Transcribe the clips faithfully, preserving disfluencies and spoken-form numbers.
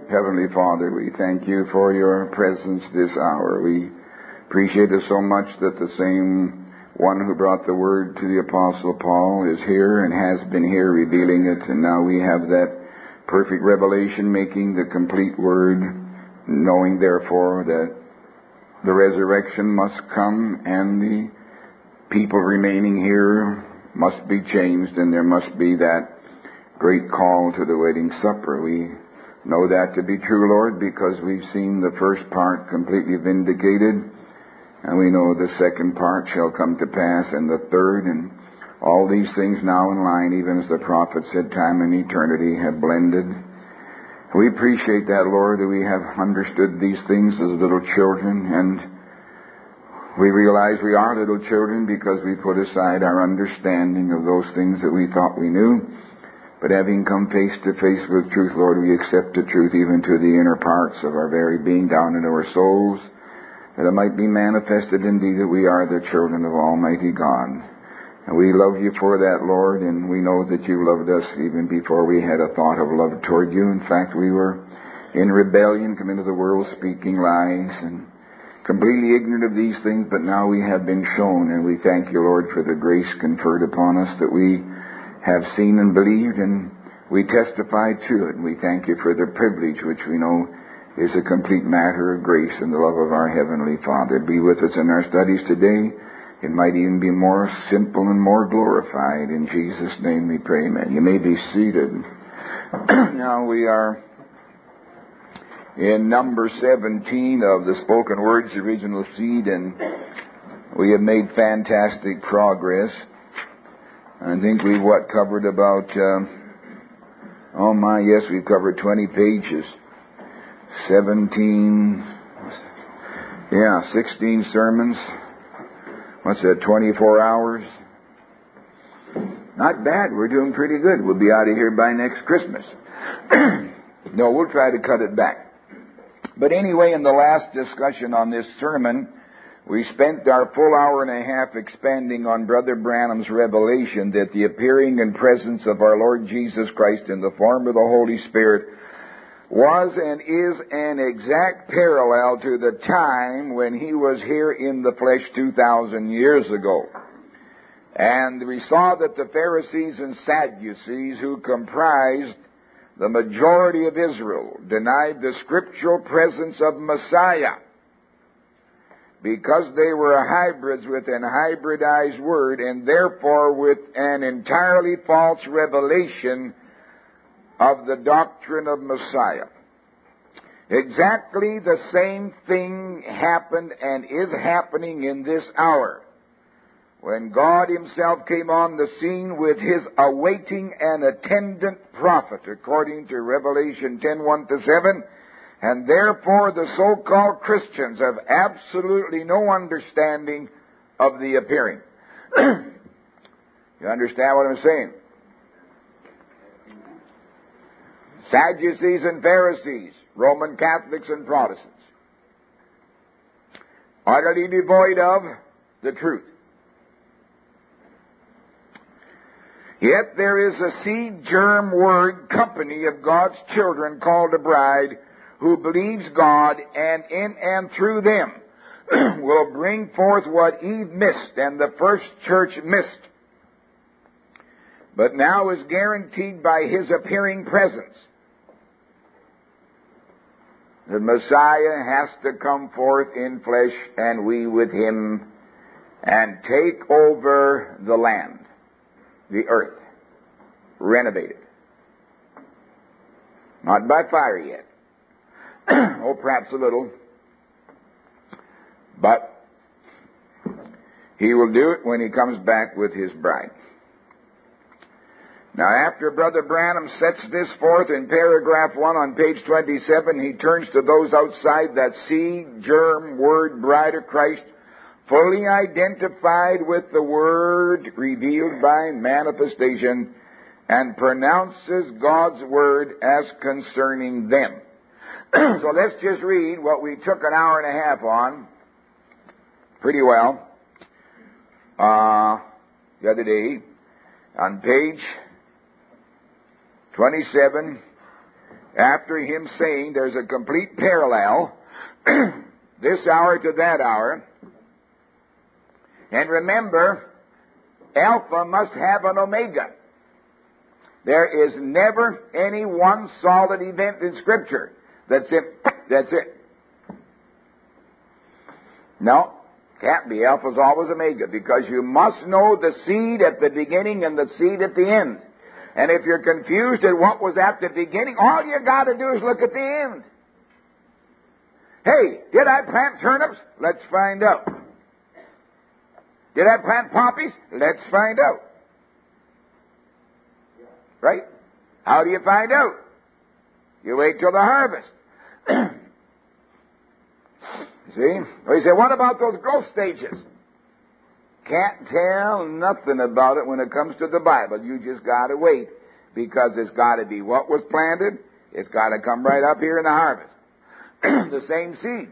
Heavenly Father, we thank you for your presence this hour. We appreciate it so much that the same one who brought the word to the Apostle Paul is here and has been here revealing it, and now we have that perfect revelation making the complete word, knowing therefore that the resurrection must come and the people remaining here must be changed, and there must be that great call to the wedding supper. We know that to be true, Lord, because we've seen the first part completely vindicated, and we know the second part shall come to pass, and the third, and all these things now in line, even as the prophet said, time and eternity have blended. We appreciate that, Lord, that we have understood these things as little children, and we realize we are little children because we put aside our understanding of those things that we thought we knew. But having come face to face with truth, Lord, we accept the truth even to the inner parts of our very being, down into our souls, that it might be manifested indeed that we are the children of Almighty God. And we love you for that, Lord, and we know that you loved us even before we had a thought of love toward you. In fact, we were in rebellion, come into the world speaking lies, and completely ignorant of these things, but now we have been shown, and we thank you, Lord, for the grace conferred upon us that we have seen and believed, and we testify to it. And we thank you for the privilege, which we know is a complete matter of grace and the love of our Heavenly Father. Be with us in our studies today. It might even be more simple and more glorified. In Jesus' name we pray, amen. You may be seated. Now we are in number seventeen of the Spoken Words Original Seed, and we have made fantastic progress. I think we've, what, covered about, uh, oh my, yes, we've covered twenty pages. seventeen, yeah, sixteen sermons. What's that, twenty-four hours? Not bad, we're doing pretty good. We'll be out of here by next Christmas. No, we'll try to cut it back. But anyway, in the last discussion on this sermon, we spent our full hour and a half expanding on Brother Branham's revelation that the appearing and presence of our Lord Jesus Christ in the form of the Holy Spirit was and is an exact parallel to the time when he was here in the flesh two thousand years ago. And we saw that the Pharisees and Sadducees, who comprised the majority of Israel, denied the scriptural presence of Messiah, because they were hybrids with an hybridized word, and therefore with an entirely false revelation of the doctrine of Messiah. Exactly the same thing happened and is happening in this hour, when God himself came on the scene with his awaiting and attendant prophet, according to Revelation ten, one to seven. And therefore the so-called Christians have absolutely no understanding of the appearing. You understand what I'm saying? Sadducees and Pharisees, Roman Catholics and Protestants, utterly devoid of the truth. Yet there is a seed germ word company of God's children called a bride, who believes God, and in and through them will bring forth what Eve missed and the first church missed, but now is guaranteed by his appearing presence. The Messiah has to come forth in flesh, and we with him, and take over the land, the earth, renovate it. Not by fire yet. Oh, perhaps a little. But he will do it when he comes back with his bride. Now, after Brother Branham sets this forth in paragraph one on page twenty-seven, he turns to those outside that seed, germ, word, bride of Christ, fully identified with the word revealed by manifestation, and pronounces God's word as concerning them. So let's just read what we took an hour and a half on pretty well uh, the other day on page twenty-seven after him saying there's a complete parallel, this hour to that hour. And remember, Alpha must have an Omega. There is never any one solid event in Scripture. That's it. That's it. No, can't be. Alpha's always Omega, because you must know the seed at the beginning and the seed at the end. And if you're confused at what was at the beginning, all you got to do is look at the end. Hey, did I plant turnips? Let's find out. Did I plant poppies? Let's find out. Right? How do you find out? You wait till the harvest. See? Well, you say, what about those growth stages? Can't tell nothing about it when it comes to the Bible. You just got to wait, because it's got to be what was planted. It's got to come right up here in the harvest. The same seed.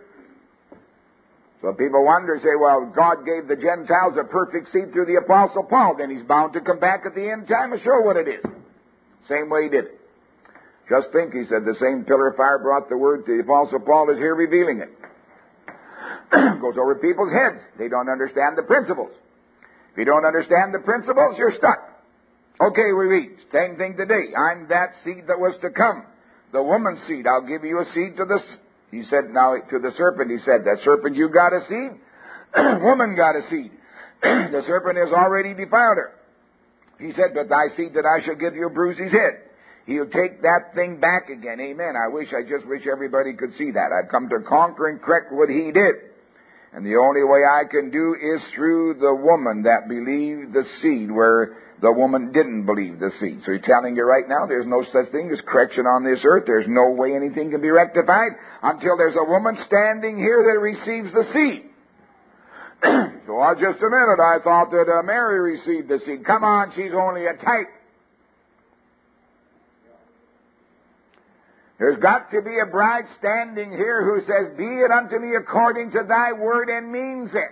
So people wonder, say, well, God gave the Gentiles a perfect seed through the Apostle Paul. Then he's bound to come back at the end time and show what it is. Same way he did it. Just think, he said, the same pillar of fire brought the word to the Apostle Paul is here revealing it. Goes over people's heads. They don't understand the principles. If you don't understand the principles, you're stuck. Okay, we read. Same thing today. I'm that seed that was to come. The woman's seed. I'll give you a seed to the... He said, now to the serpent, he said, that serpent, you got a seed? Woman got a seed. The serpent has already defiled her. He said, but thy seed that I shall give you bruise his head. He'll take that thing back again. Amen. I wish, I just wish everybody could see that. I've come to conquer and correct what he did. And the only way I can do is through the woman that believed the seed, where the woman didn't believe the seed. So he's telling you right now, there's no such thing as correction on this earth. There's no way anything can be rectified until there's a woman standing here that receives the seed. So, uh, just a minute, I thought that uh, Mary received the seed. Come on, she's only a type. There's got to be a bride standing here who says, be it unto me according to thy word, and means it.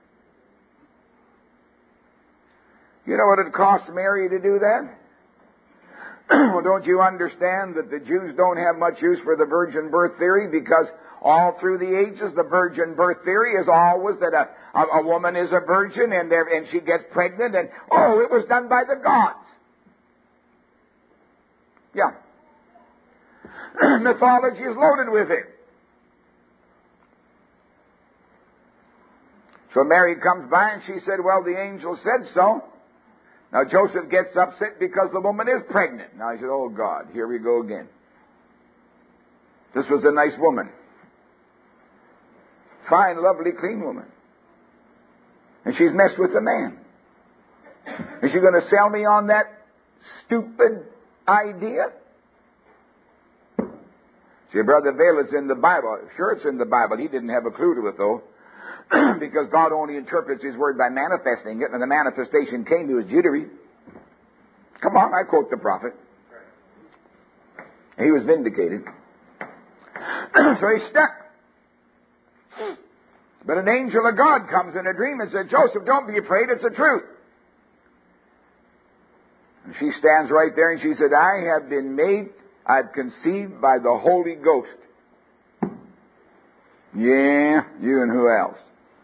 You know what it cost Mary to do that? Well, don't you understand that the Jews don't have much use for the virgin birth theory, because all through the ages, the virgin birth theory is always that a, a, a woman is a virgin and, and she gets pregnant, and, oh, it was done by the gods. Yeah. Mythology is loaded with it. So Mary comes by and she said, well, the angel said so. Now Joseph gets upset because the woman is pregnant. Now he said, oh God, here we go again. This was a nice woman. Fine, lovely, clean woman. And she's messed with a man. Is she going to sell me on that stupid idea? See, Brother Vail, it's in the Bible. Sure, it's in the Bible. He didn't have a clue to it, though. Because God only interprets His Word by manifesting it, and the manifestation came to His jittery. Come on, I quote the prophet. He was vindicated. So he's stuck. But an angel of God comes in a dream and said, Joseph, don't be afraid, it's the truth. And she stands right there and she said, I have been made, I've conceived by the Holy Ghost. Yeah, you and who else?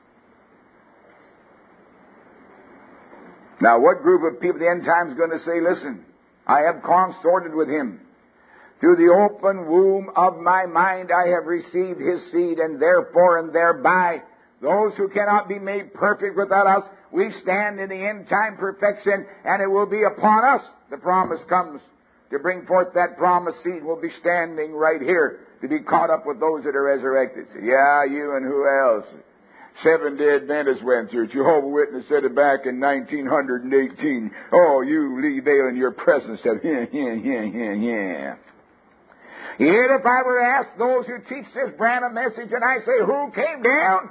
Now, what group of people the end time is going to say, listen, I have consorted with him. Through the open womb of my mind I have received his seed, and therefore and thereby those who cannot be made perfect without us, we stand in the end time perfection, and it will be upon us. The promise comes to bring forth that promised seed. We'll be standing right here to be caught up with those that are resurrected. So, yeah, you and who else? Seven-day Adventists went through. Jehovah's Witness said it back in nineteen eighteen. Oh, you Lee Vail in your presence said, yeah, yeah, yeah, yeah, yeah. Yet if I were to ask those who teach this brand of message, and I say, who came down?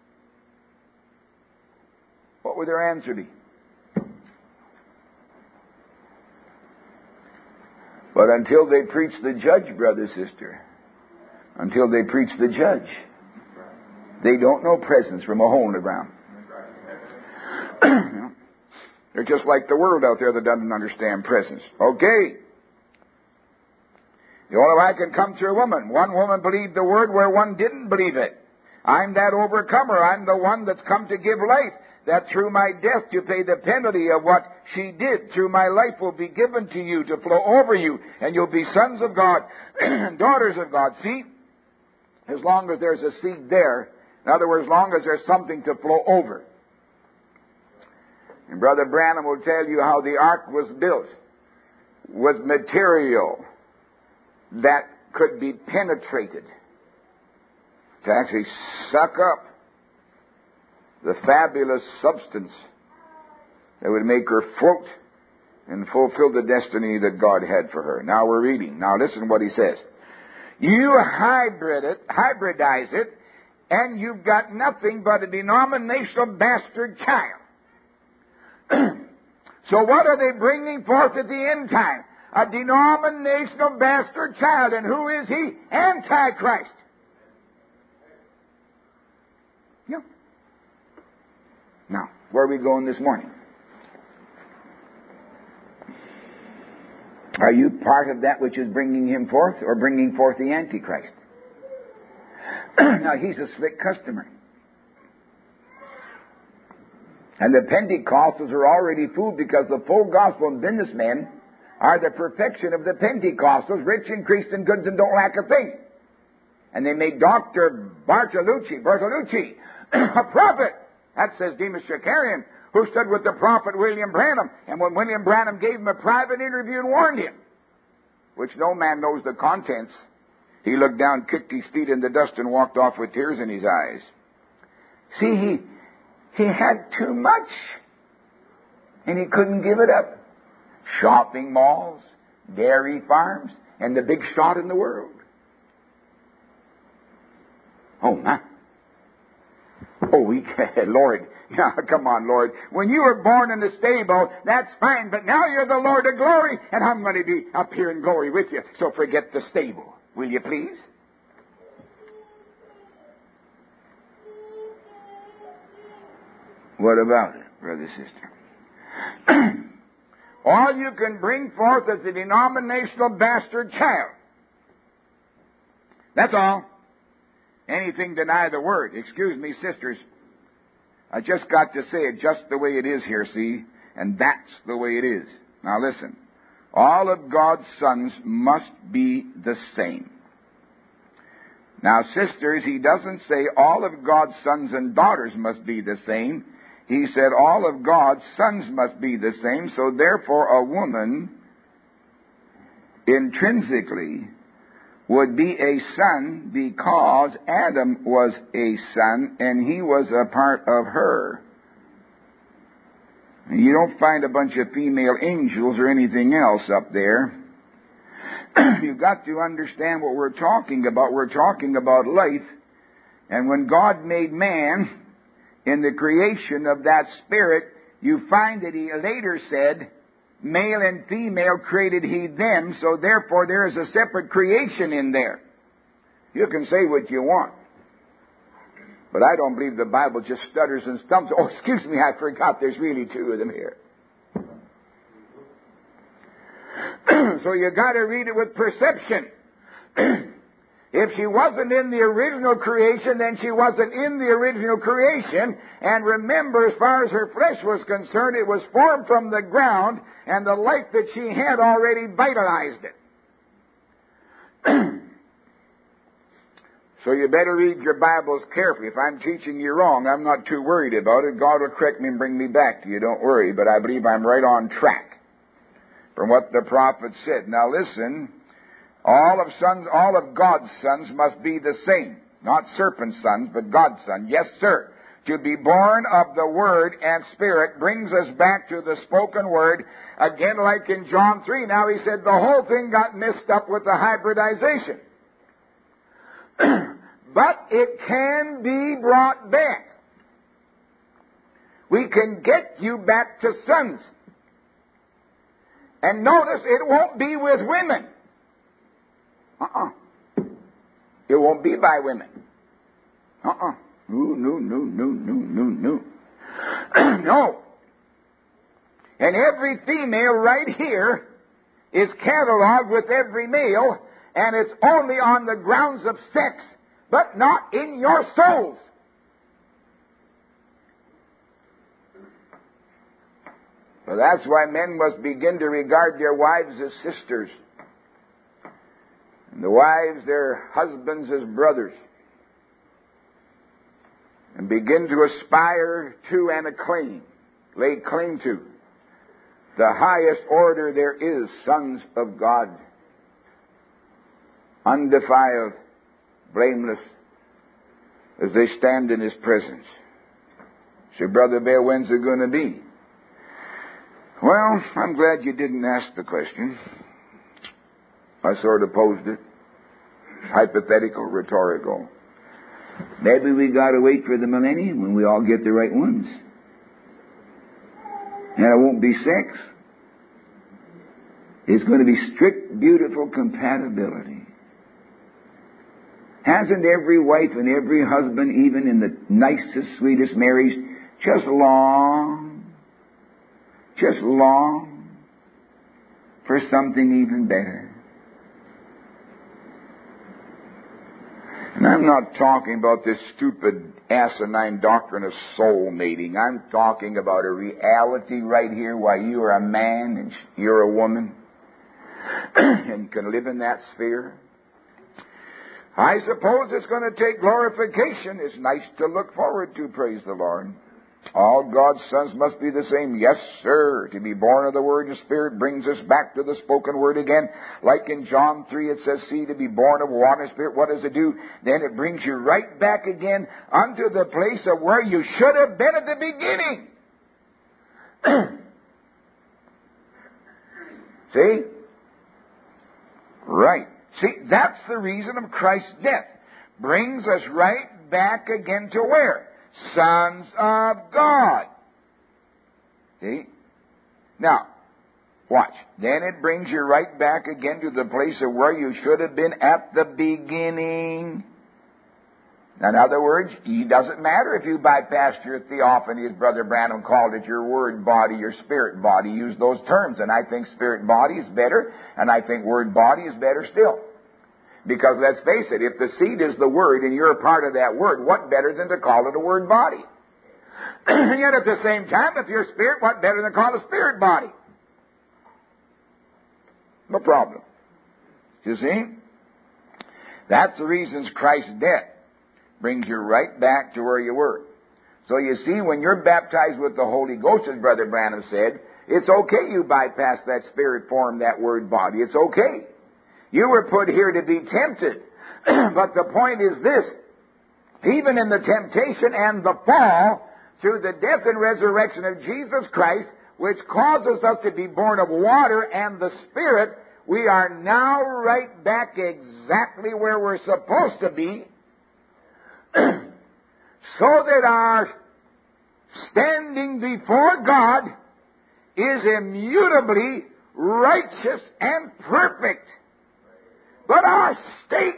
What would their answer be? But until they preach the judge, brother, sister, until they preach the judge, they don't know presence from a hole in the ground. They're just like the world out there that doesn't understand presence. Okay. The only way I can come through a woman. One woman believed the word where one didn't believe it. I'm that overcomer. I'm the one that's come to give life, that through my death to pay the penalty of what she did. Through my life will be given to you to flow over you, and you'll be sons of God and daughters of God. See, as long as there's a seed there, in other words, as long as there's something to flow over. And Brother Branham will tell you how the ark was built with material that could be penetrated to actually suck up the fabulous substance that would make her float and fulfill the destiny that God had for her. Now we're reading. Now listen what he says. You hybrid it, hybridize it, and you've got nothing but a denominational bastard child. So what are they bringing forth at the end time? A denominational bastard child. And who is he? Antichrist. Yeah. Now, where are we going this morning? Are you part of that which is bringing him forth, or bringing forth the Antichrist? Now, he's a slick customer. And the Pentecostals are already fooled, because the full gospel and businessmen are the perfection of the Pentecostals, rich, increased in goods, and don't lack a thing. And they made Doctor Bartolucci, Bartolucci, a prophet. That says Demas Shakarian, who stood with the prophet William Branham. And when William Branham gave him a private interview and warned him, which no man knows the contents, he looked down, kicked his feet in the dust, and walked off with tears in his eyes. See, he, he had too much, and he couldn't give it up. Shopping malls, dairy farms, and the big shot in the world. Oh, my. Oh, we can, Lord. Yeah, come on, Lord. When you were born in the stable, that's fine, but now you're the Lord of glory, and I'm going to be up here in glory with you. So forget the stable, will you please? What about it, brother, sister? All you can bring forth is a denominational bastard child. That's all. Anything deny the word. Excuse me, sisters. I just got to say it just the way it is here, see? And that's the way it is. Now listen. All of God's sons must be the same. Now, sisters, he doesn't say all of God's sons and daughters must be the same. He said all of God's sons must be the same, so therefore a woman intrinsically would be a son because Adam was a son and he was a part of her. You don't find a bunch of female angels or anything else up there. You've got to understand what we're talking about. We're talking about life. And when God made man, in the creation of that spirit, you find that he later said, male and female created he them, so therefore there is a separate creation in there. You can say what you want, but I don't believe the Bible just stutters and stumps. Oh, excuse me, I forgot there's really two of them here. So you got to read it with perception. If she wasn't in the original creation, then she wasn't in the original creation. And remember, as far as her flesh was concerned, it was formed from the ground, and the life that she had already vitalized it. So you better read your Bibles carefully. If I'm teaching you wrong, I'm not too worried about it. God will correct me and bring me back to you. Don't worry. But I believe I'm right on track from what the prophet said. Now listen. All of sons, all of God's sons must be the same. Not serpent sons, but God's sons. Yes, sir. To be born of the Word and Spirit brings us back to the spoken Word. Again, like in John three. Now he said the whole thing got messed up with the hybridization. But it can be brought back. We can get you back to sons. And notice it won't be with women. Uh-uh. It won't be by women. Uh-uh. No, no, no, no, no, no, no. No. And every female right here is cataloged with every male, and it's only on the grounds of sex, but not in your souls. Well, that's why men must begin to regard their wives as sisters, and the wives their husbands as brothers, and begin to aspire to and acclaim, lay claim to, the highest order there is, sons of God, undefiled, blameless, as they stand in His presence. So, Brother Bear, when's it going to be? Well, I'm glad you didn't ask the question. I sort of posed it. It's hypothetical, rhetorical. Maybe we got to wait for the millennium when we all get the right ones. And it won't be sex. It's going to be strict, beautiful compatibility. Hasn't every wife and every husband, even in the nicest, sweetest marriage, just long, just long for something even better? And I'm not talking about this stupid, asinine doctrine of soul mating. I'm talking about a reality right here while you are a man and you're a woman and can live in that sphere. I suppose it's going to take glorification. It's nice to look forward to, praise the Lord. All God's sons must be the same. Yes, sir. To be born of the Word and Spirit brings us back to the spoken Word again. Like in John three, it says, see, to be born of water and Spirit, what does it do? Then it brings you right back again unto the place of where you should have been at the beginning. See? Right. See, that's the reason of Christ's death. Brings us right back again to where? Sons of God. See? Now, watch. Then it brings you right back again to the place of where you should have been at the beginning. In other words, it doesn't matter if you bypassed your theophany, as Brother Branham called it, your word body, your spirit body. Use those terms. And I think spirit body is better, and I think word body is better still. Because let's face it, if the seed is the Word and you're a part of that Word, what better than to call it a Word body? And yet at the same time, if you're spirit, what better than to call it a spirit body? No problem. You see? That's the reasons Christ's death brings you right back to where you were. So you see, when you're baptized with the Holy Ghost, as Brother Branham said, it's okay you bypass that spirit form, that Word body. It's okay. You were put here to be tempted. But the point is this. Even in the temptation and the fall, through the death and resurrection of Jesus Christ, which causes us to be born of water and the Spirit, we are now right back exactly where we're supposed to be, so that our standing before God is immutably righteous and perfect. But our state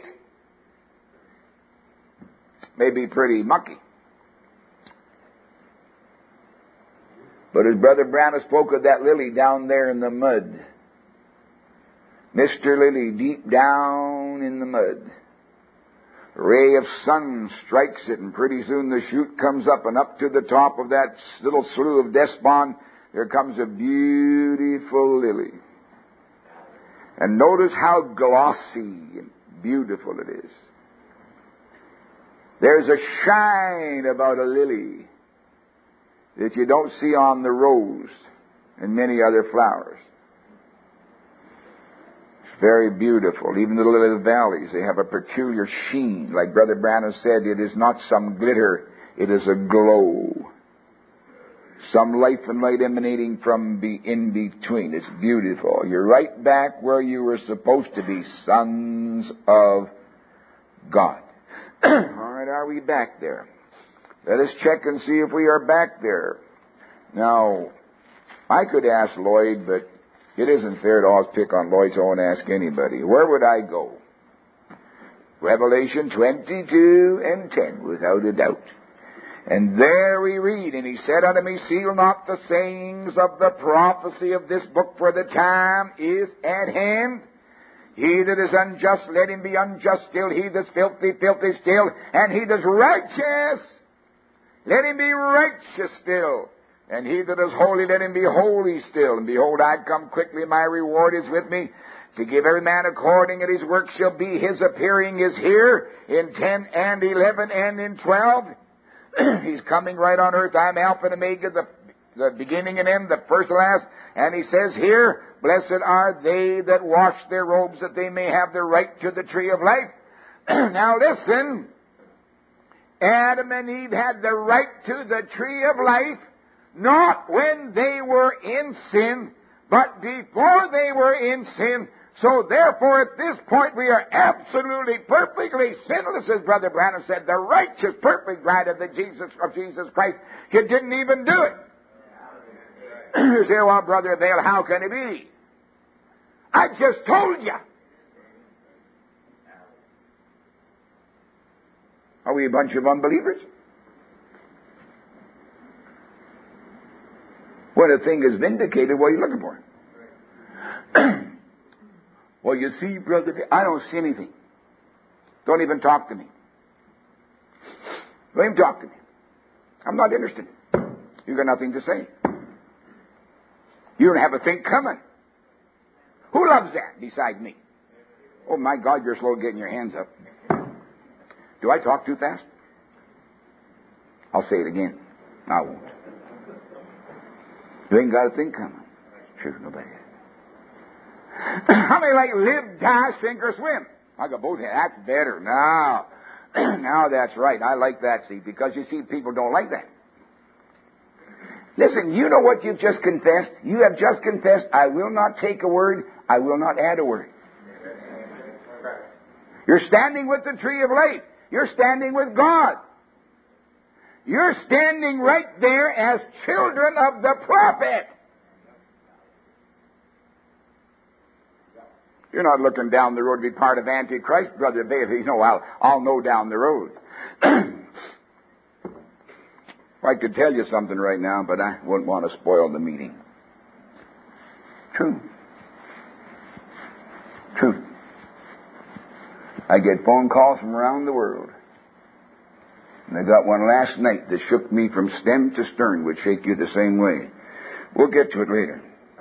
may be pretty mucky. But as Brother Branham spoke of that lily down there in the mud, Mister Lily deep down in the mud, a ray of sun strikes it, and pretty soon the shoot comes up, and up to the top of that little slough of despond, there comes a beautiful lily. And notice how glossy and beautiful it is. There's a shine about a lily that you don't see on the rose and many other flowers. It's very beautiful. Even the little valleys, they have a peculiar sheen. Like Brother Branham said, it is not some glitter, it is a glow. Some life and light emanating from the in between. It's beautiful. You're right back where you were supposed to be, sons of God. All right, are we back there? Let us check and see if we are back there. Now, I could ask Lloyd, but it isn't fair to always pick on Lloyd, so I won't ask anybody. Where would I go? Revelation twenty-two and ten, without a doubt. And there we read, and he said unto me, seal not the sayings of the prophecy of this book, for the time is at hand. He that is unjust, let him be unjust still. He that's filthy, filthy still. And he that's righteous, let him be righteous still. And he that is holy, let him be holy still. And behold, I come quickly, my reward is with me, to give every man according as his work shall be. His appearing is here in ten and eleven and in twelve. He's coming right on earth. I'm Alpha and Omega, the, the beginning and end, the first and last. And he says here, blessed are they that wash their robes, that they may have the right to the tree of life. Now listen, Adam and Eve had the right to the tree of life, not when they were in sin, but before they were in sin. So therefore, at this point, we are absolutely, perfectly sinless, as Brother Branham said, the righteous, perfect bride of the Jesus of Jesus Christ. He didn't even do it. You say, well, Brother Vail, how can it be? I just told you. Are we a bunch of unbelievers? When a thing is vindicated, what are you looking for? Well, you see, Brother Vail, I don't see anything. Don't even talk to me. Don't even talk to me. I'm not interested. You've got nothing to say. You don't have a thing coming. Who loves that besides me? Oh, my God, you're slow getting your hands up. Do I talk too fast? I'll say it again. I won't. You ain't got a thing coming. Sure, nobody. How many like live, die, sink, or swim? I got both hands. That's better. Now, now that's right. I like that, see, because you see, people don't like that. Listen, you know what you've just confessed? You have just confessed, I will not take a word, I will not add a word. You're standing with the tree of life. You're standing with God. You're standing right there as children of the prophet. You're not looking down the road to be part of Antichrist, Brother Bailey. You know, I'll, I'll know down the road. I could tell you something right now, but I wouldn't want to spoil the meeting. True. True. I get phone calls from around the world. And I got one last night that shook me from stem to stern, would shake you the same way. We'll get to it later.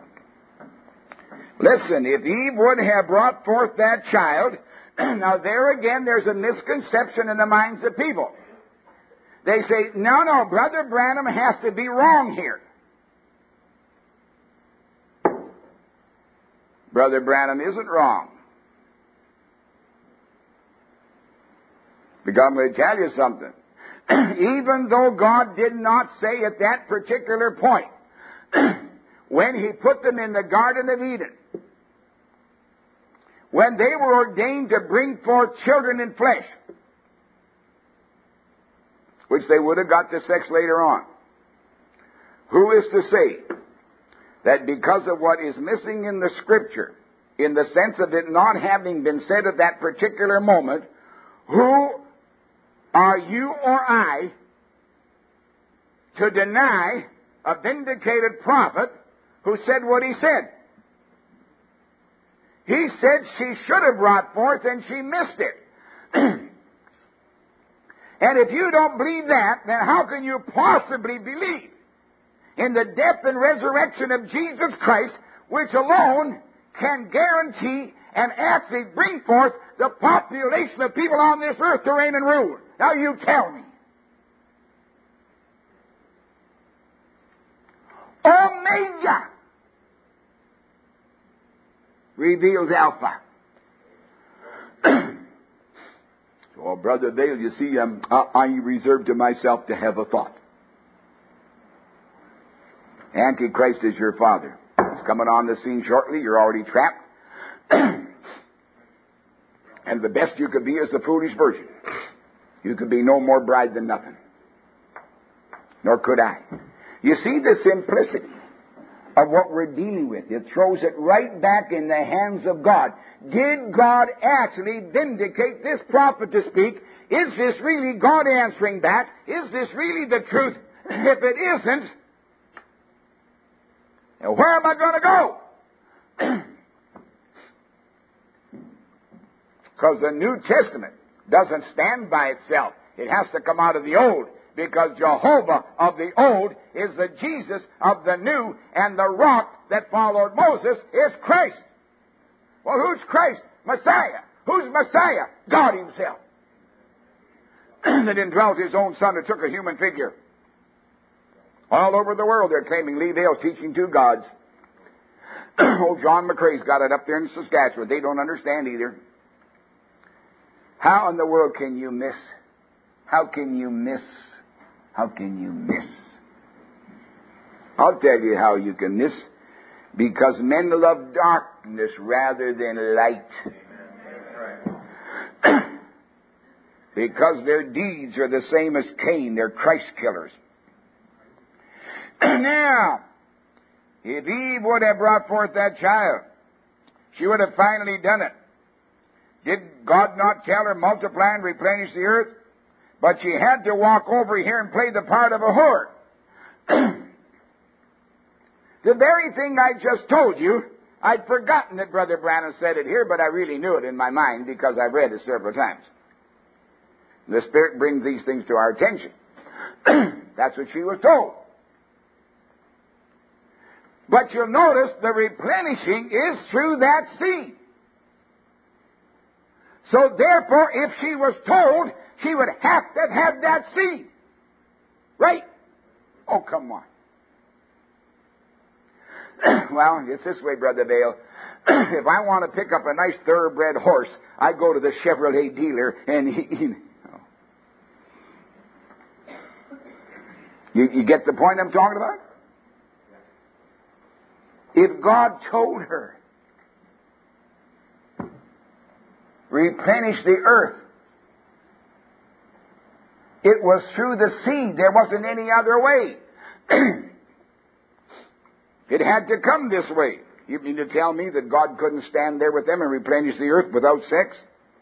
Listen, if Eve would have brought forth that child, now there again there's a misconception in the minds of people. They say, no, no, Brother Branham has to be wrong here. Brother Branham isn't wrong. Because I'm going to tell you something. Even though God did not say at that particular point, when He put them in the Garden of Eden, when they were ordained to bring forth children in flesh, which they would have got to sex later on. Who is to say that because of what is missing in the Scripture, in the sense of it not having been said at that particular moment, who are you or I to deny a vindicated prophet who said what he said? He said she should have brought forth and she missed it. And if you don't believe that, then how can you possibly believe in the death and resurrection of Jesus Christ, which alone can guarantee and actually bring forth the population of people on this earth to reign and rule? Now you tell me. Omega reveals Alpha. Oh, Brother Dale, you see, um, I, I reserve to myself to have a thought. Antichrist is your father. He's coming on the scene shortly. You're already trapped. And the best you could be is the foolish virgin. You could be no more bride than nothing. Nor could I. You see the simplicity of what we're dealing with. It throws it right back in the hands of God. Did God actually vindicate this prophet to speak? Is this really God answering back? Is this really the truth? If it isn't, now where am I going to go? Because the New Testament doesn't stand by itself. It has to come out of the Old. Because Jehovah of the Old is the Jesus of the New, and the rock that followed Moses is Christ. Well, who's Christ? Messiah. Who's Messiah? God Himself. That indwelt His own Son, who took a human figure. All over the world they're claiming Lee Dale's teaching two gods. Old John McCrae's got it up there in Saskatchewan. They don't understand either. How in the world can you miss? How can you miss? How can you miss? I'll tell you how you can miss. Because men love darkness rather than light. Because their deeds are the same as Cain. They're Christ killers. Now, if Eve would have brought forth that child, she would have finally done it. Did God not tell her, multiply and replenish the earth? But she had to walk over here and play the part of a whore. The very thing I just told you, I'd forgotten that Brother Branham said it here, but I really knew it in my mind because I've read it several times. The Spirit brings these things to our attention. That's what she was told. But you'll notice the replenishing is through that seed. So therefore, if she was told, she would have to have had that seed. Right? Oh, come on. Well, it's this way, Brother Bale. If I want to pick up a nice thoroughbred horse, I go to the Chevrolet dealer and he... he oh. you, you get the point I'm talking about? If God told her, replenish the earth, it was through the seed. There wasn't any other way. It had to come this way. You mean to tell me that God couldn't stand there with them and replenish the earth without sex?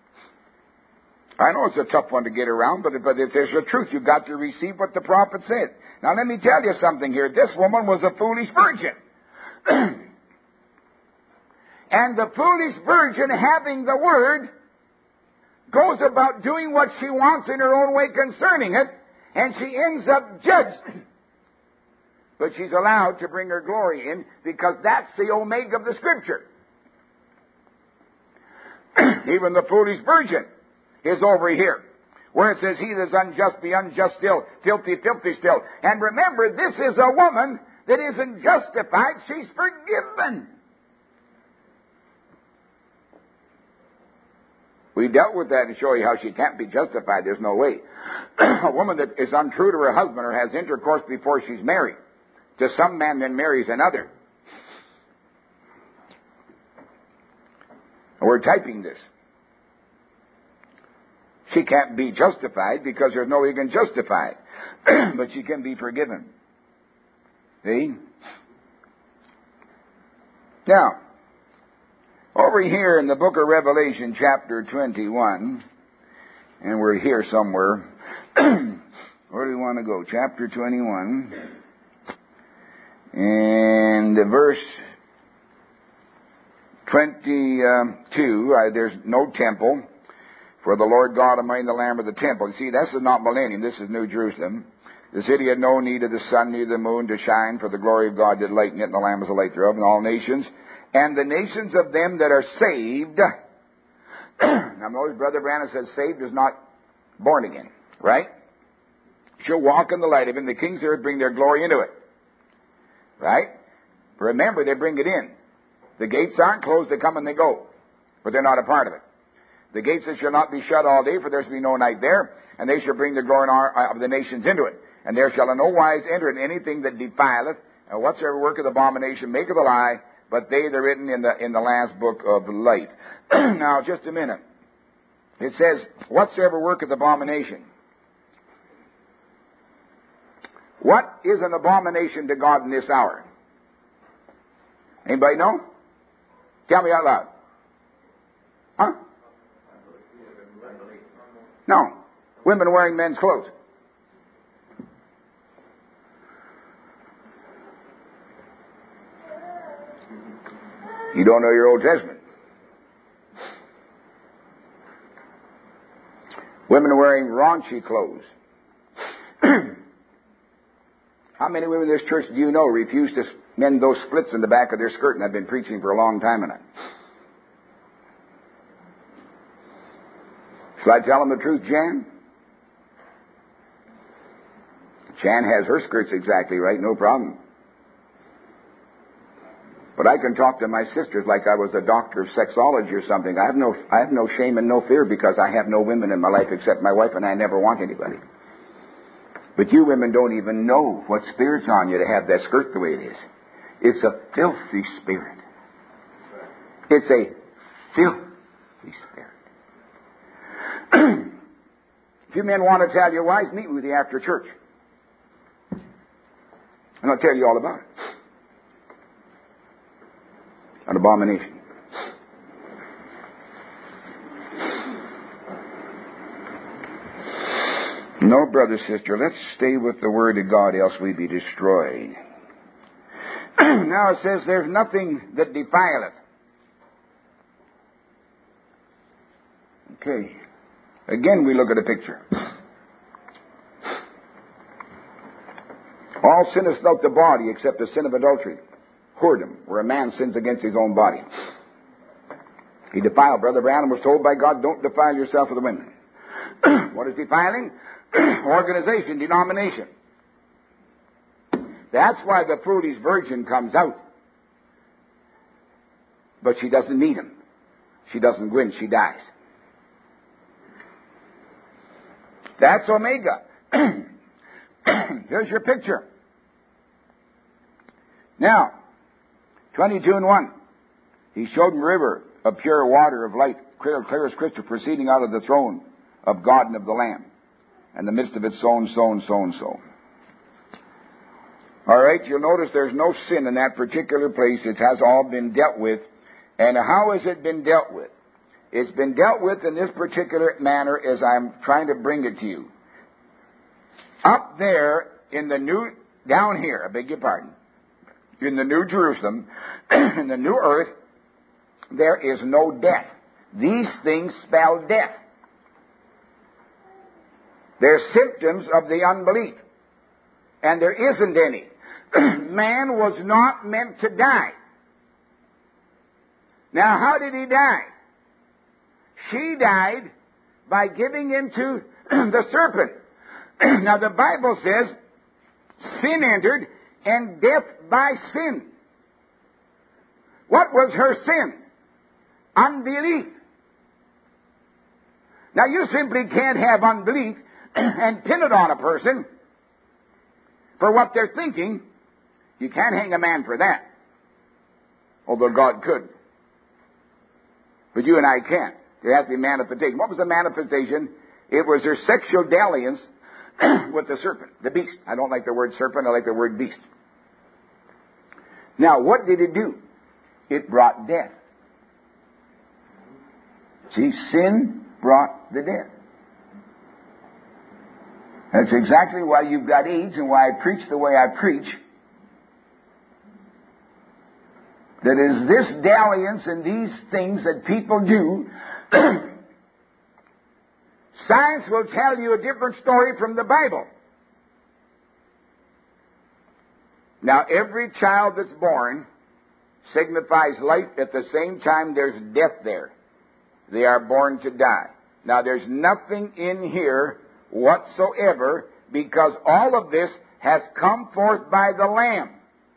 I know it's a tough one to get around, but, but if there's the truth, you've got to receive what the prophet said. Now let me tell you something here. This woman was a foolish virgin. And the foolish virgin, having the word, goes about doing what she wants in her own way concerning it, and she ends up judged. But she's allowed to bring her glory in, because that's the omega of the Scripture. Even the foolish virgin is over here, where it says, he that is unjust be unjust still, filthy, filthy still. And remember, this is a woman that isn't justified, she's forgiven. We dealt with that to show you how she can't be justified. There's no way. A woman that is untrue to her husband or has intercourse before she's married to some man, then marries another. We're typing this. She can't be justified because there's no way you can justify it. But she can be forgiven. See? Now, over here in the book of Revelation, chapter twenty-one, and we're here somewhere. Where do we want to go? Chapter twenty-one, and the verse twenty-two, uh, there's no temple, for the Lord God Almighty and the Lamb of the temple. You see, this is not millennium, this is New Jerusalem. The city had no need of the sun, neither the moon to shine, for the glory of God did lighten it, and the Lamb was the light thereof, and all nations. And the nations of them that are saved. Now notice Brother Branham says saved is not born again. Right? She'll walk in the light of him. The kings of earth bring their glory into it. Right? Remember, they bring it in. The gates aren't closed, they come and they go. But they're not a part of it. The gates shall not be shut all day, for there shall be no night there. And they shall bring the glory of the nations into it. And there shall in no wise enter in anything that defileth, and whatsoever work of abomination maketh a lie, but they that are written in the in the last book of life. Now, just a minute. It says, whatsoever worketh abomination. What is an abomination to God in this hour? Anybody know? Tell me out loud. Huh? No. Women wearing men's clothes. You don't know your Old Testament. Women wearing raunchy clothes. How many women in this church do you know refuse to mend those splits in the back of their skirt? And I've been preaching for a long time on it. Shall I tell them the truth, Jan? Jan has her skirts exactly right, no problem. But I can talk to my sisters like I was a doctor of sexology or something. I have no, I have no shame and no fear because I have no women in my life except my wife, and I never want anybody. But you women don't even know what spirit's on you to have that skirt the way it is. It's a filthy spirit. It's a filthy spirit. If you men want to tell your wives, meet with you after church. And I'll tell you all about it. An abomination. No, brother, sister, let's stay with the Word of God, else we be destroyed. Now it says, there's nothing that defileth. Okay. Again, we look at a picture. All sin is not the body except the sin of adultery. Whoredom, where a man sins against his own body. He defiled. Brother Branham was told by God, don't defile yourself with the women. What is defiling? Organization, denomination. That's why the foolish virgin comes out. But she doesn't need him. She doesn't win, she dies. That's Omega. Here's your picture. Now, twenty-two and one. He showed him a river of pure water of light, clear, clear as crystal, proceeding out of the throne of God and of the Lamb. And the midst of it, so and so and so and so. All right, you'll notice there's no sin in that particular place. It has all been dealt with. And how has it been dealt with? It's been dealt with in this particular manner as I'm trying to bring it to you. Up there in the new, down here, I beg your pardon, in the New Jerusalem, in the new earth, there is no death. These things spell death. They're symptoms of the unbelief. And there isn't any. Man was not meant to die. Now, how did he die? She died by giving into the serpent. Now, the Bible says, sin entered and death by sin. What was her sin? Unbelief. Now, you simply can't have unbelief and pin it on a person for what they're thinking. You can't hang a man for that. Although God could. But you and I can't. There has to be manifestation. What was the manifestation? It was her sexual dalliance with the serpent, the beast. I don't like the word serpent, I like the word beast. Now, what did it do? It brought death. See, sin brought the death. That's exactly why you've got AIDS and why I preach the way I preach. That is this dalliance and these things that people do. Science will tell you a different story from the Bible. Now, every child that's born signifies life. At the same time, there's death there. They are born to die. Now, there's nothing in here whatsoever because all of this has come forth by the Lamb.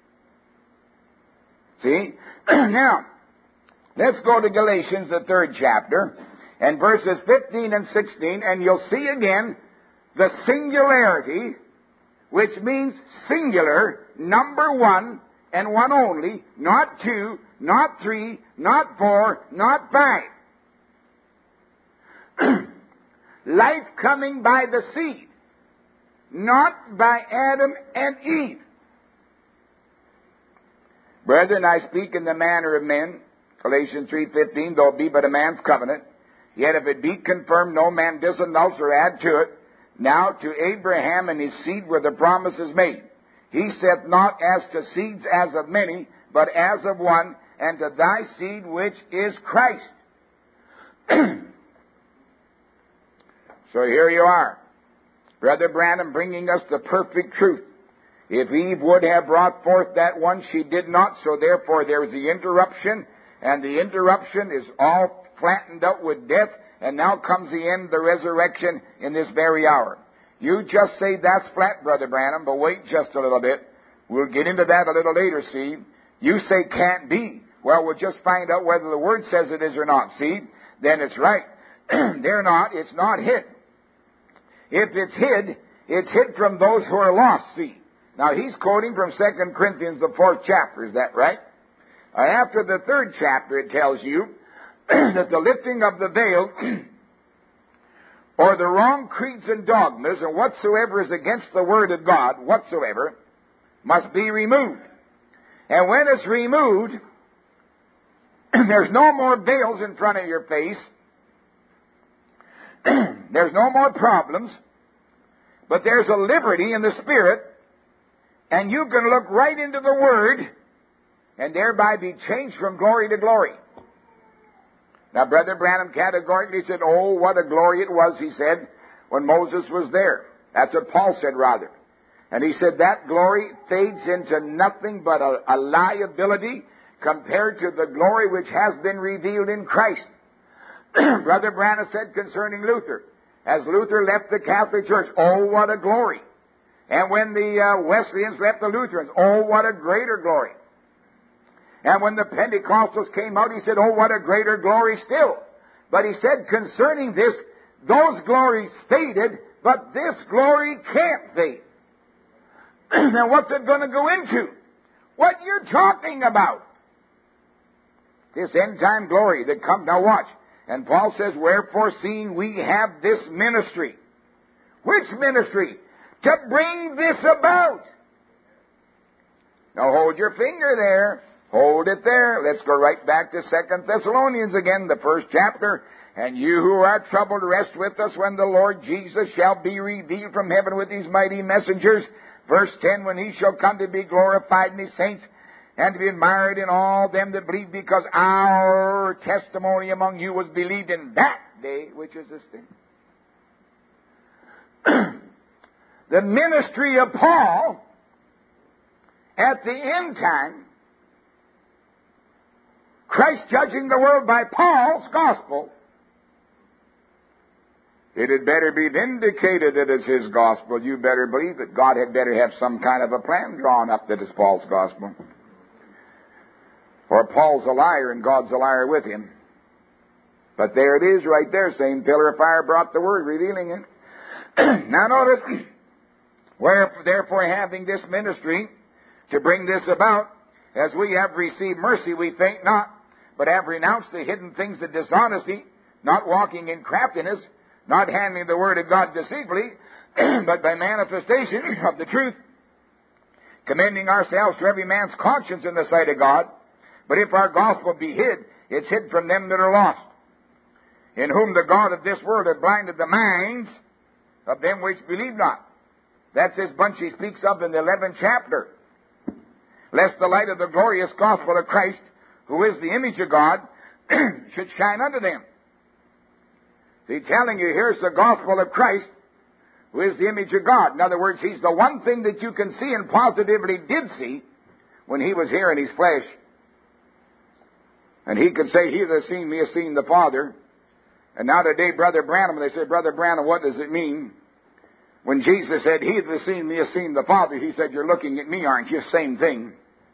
See? Now, let's go to Galatians, the third chapter, and verses fifteen and sixteen, and you'll see again the singularity, which means singular, number one, and one only, not two, not three, not four, not five. Life coming by the seed, not by Adam and Eve. Brethren, I speak in the manner of men, Galatians three fifteen, though it be but a man's covenant, yet if it be confirmed, no man disannuls or add to it. Now to Abraham and his seed were the promises made. He saith not as to seeds as of many, but as of one, and to thy seed which is Christ. So here you are. Brother Branham bringing us the perfect truth. If Eve would have brought forth that one, she did not, so therefore there is the interruption, and the interruption is all flattened out with death, and now comes the end, the resurrection, in this very hour. You just say that's flat, Brother Branham, but wait just a little bit. We'll get into that a little later, see. You say can't be. Well, we'll just find out whether the Word says it is or not, see. Then it's right. They're not. It's not hid. If it's hid, it's hid from those who are lost, see. Now, he's quoting from Second Corinthians, the fourth chapter. Is that right? Uh, after the third chapter, it tells you that the lifting of the veil or the wrong creeds and dogmas and whatsoever is against the Word of God, whatsoever, must be removed. And when it's removed, there's no more veils in front of your face. There's no more problems. But there's a liberty in the Spirit, and you can look right into the Word and thereby be changed from glory to glory. Now, Brother Branham categorically said, oh, what a glory it was, he said, when Moses was there. That's what Paul said, rather. And he said that glory fades into nothing but a, a liability compared to the glory which has been revealed in Christ. Brother Branham said concerning Luther, as Luther left the Catholic Church, oh, what a glory. And when the uh, Wesleyans left the Lutherans, oh, what a greater glory. And when the Pentecostals came out, he said, oh, what a greater glory still. But he said concerning this, those glories faded, but this glory can't fade. Now what's it going to go into? What you're talking about. This end-time glory that comes. Now watch. And Paul says, wherefore seeing we have this ministry. Which ministry? To bring this about. Now hold your finger there. Hold it there. Let's go right back to Second Thessalonians again, the first chapter. And you who are troubled, rest with us when the Lord Jesus shall be revealed from heaven with his mighty messengers. Verse ten, when he shall come to be glorified in his saints, and to be admired in all them that believe, because our testimony among you was believed in that day, which is this day. The ministry of Paul at the end time, Christ judging the world by Paul's gospel, it had better be vindicated that it's his gospel. You better believe that God had better have some kind of a plan drawn up that it's Paul's gospel. Or Paul's a liar and God's a liar with him. But there it is right there. Same pillar of fire brought the word, revealing it. Now notice, where therefore having this ministry to bring this about, as we have received mercy, we think not, but have renounced the hidden things of dishonesty, not walking in craftiness, not handling the word of God deceitfully, but by manifestation of the truth, commending ourselves to every man's conscience in the sight of God. But if our gospel be hid, it's hid from them that are lost, in whom the God of this world hath blinded the minds of them which believe not. That's this bunch he speaks of in the eleventh chapter. Lest the light of the glorious gospel of Christ, who is the image of God, should shine unto them. He's telling you, here's the gospel of Christ, who is the image of God. In other words, he's the one thing that you can see and positively did see when he was here in his flesh. And he could say, he that has seen me has seen the Father. And now today, Brother Branham, they say, Brother Branham, what does it mean? When Jesus said, he that has seen me has seen the Father, he said, you're looking at me, aren't you? Same thing.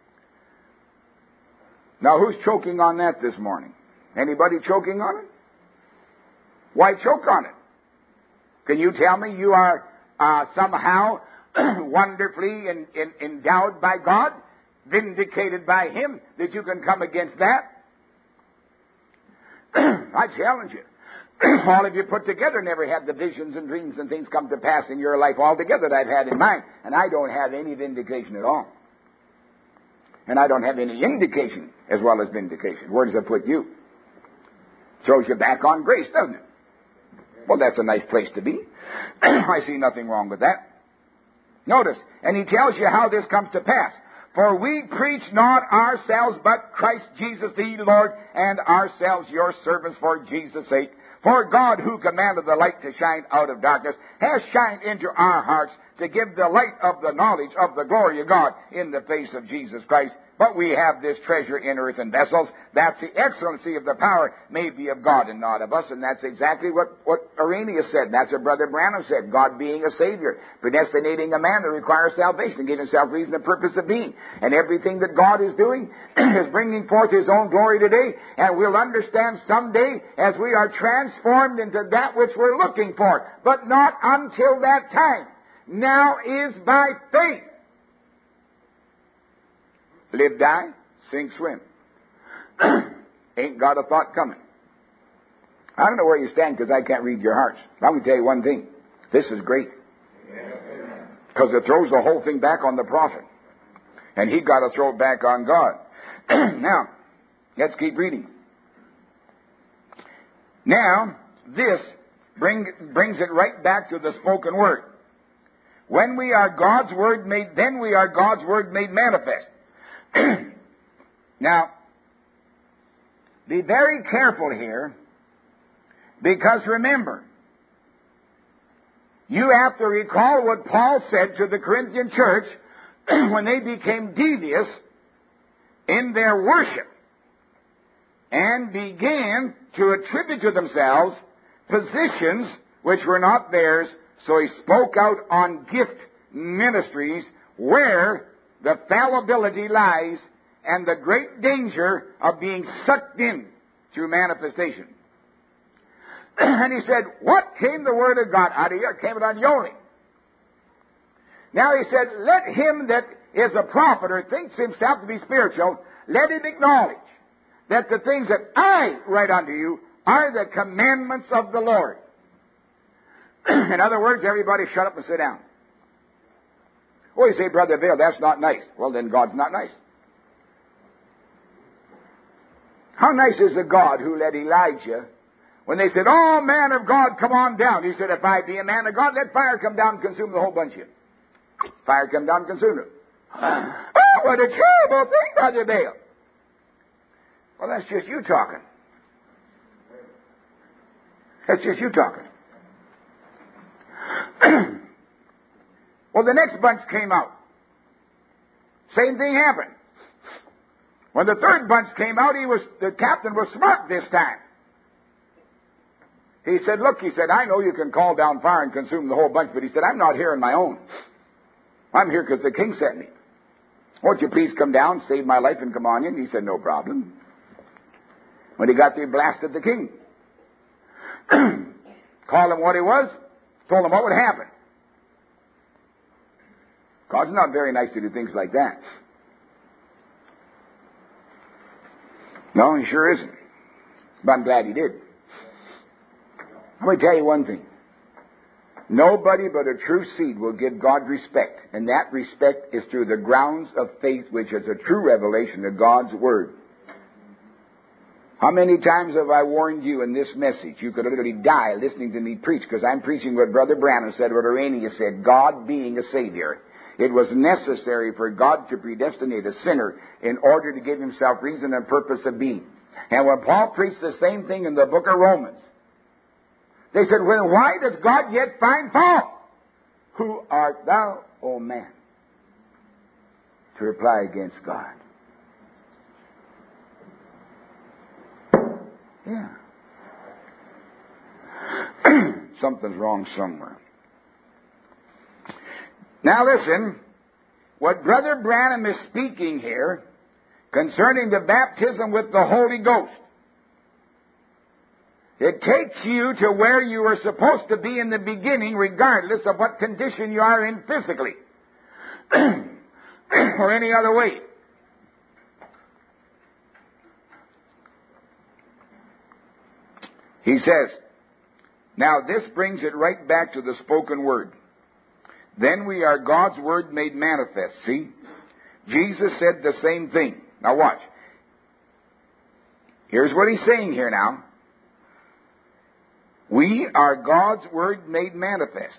Now, who's choking on that this morning? Anybody choking on it? Why choke on it? Can you tell me you are uh, somehow wonderfully in, in, endowed by God, vindicated by Him, that you can come against that? I challenge you. All of you put together never had the visions and dreams and things come to pass in your life altogether that I've had in mind. And I don't have any vindication at all. And I don't have any indication as well as vindication. Where does it put you? Throws you back on grace, doesn't it? Well, that's a nice place to be. I see nothing wrong with that. Notice, and he tells you how this comes to pass. For we preach not ourselves, but Christ Jesus the Lord, and ourselves your servants for Jesus' sake. For God, who commanded the light to shine out of darkness, has shined into our hearts to give the light of the knowledge of the glory of God in the face of Jesus Christ. But we have this treasure in earthen vessels, that the excellency of the power may be of God and not of us. And that's exactly what, what Irenaeus said. That's what Brother Branham said. God being a Savior, predestinating a man that requires salvation, giving himself reason and purpose of being. And everything that God is doing is bringing forth His own glory today. And we'll understand someday as we are transformed into that which we're looking for. But not until that time. Now is by faith. Live, die, sink, swim. Ain't got a thought coming. I don't know where you stand because I can't read your hearts. I'm going to tell you one thing. This is great. Because it throws the whole thing back on the prophet. And he got to throw it back on God. Now, let's keep reading. Now, this bring, brings it right back to the spoken word. When we are God's word made, then we are God's word made manifest. Now, be very careful here, because remember, you have to recall what Paul said to the Corinthian church when they became devious in their worship and began to attribute to themselves positions which were not theirs. So he spoke out on gift ministries where the fallibility lies and the great danger of being sucked in through manifestation. And he said, what came the word of God out of you? It came out of you only. Now he said, let him that is a prophet or thinks himself to be spiritual, let him acknowledge that the things that I write unto you are the commandments of the Lord. In other words, everybody shut up and sit down. Oh, you say, Brother Bill, that's not nice. Well, then God's not nice. How nice is the God who led Elijah when they said, oh, man of God, come on down. He said, if I be a man of God, let fire come down and consume the whole bunch of you. Fire come down and consume them. Oh, what a terrible thing, Brother Bill. Well, that's just you talking. That's just you talking. Well, the next bunch came out. Same thing happened. When the third bunch came out, he was the captain was smart this time. He said, look, he said, I know you can call down fire and consume the whole bunch, but he said, I'm not here on my own. I'm here because the king sent me. Won't you please come down, save my life, and come on in? He said, no problem. When he got there, he blasted the king. Called him what he was, told him what would happen. God's not very nice to do things like that. No, he sure isn't. But I'm glad he did. Let me tell you one thing. Nobody but a true seed will give God respect. And that respect is through the grounds of faith, which is a true revelation of God's Word. How many times have I warned you in this message? You could literally die listening to me preach, because I'm preaching what Brother Branham said, what Irenaeus said, God being a Savior. It was necessary for God to predestinate a sinner in order to give himself reason and purpose of being. And when Paul preached the same thing in the book of Romans, they said, well, why does God yet find fault? Who art thou, O man, to reply against God? Yeah. Something's wrong somewhere. Now listen, what Brother Branham is speaking here concerning the baptism with the Holy Ghost, it takes you to where you were supposed to be in the beginning, regardless of what condition you are in physically or any other way. He says, now this brings it right back to the spoken word. Then we are God's word made manifest. See? Jesus said the same thing. Now watch. Here's what he's saying here now. We are God's word made manifest.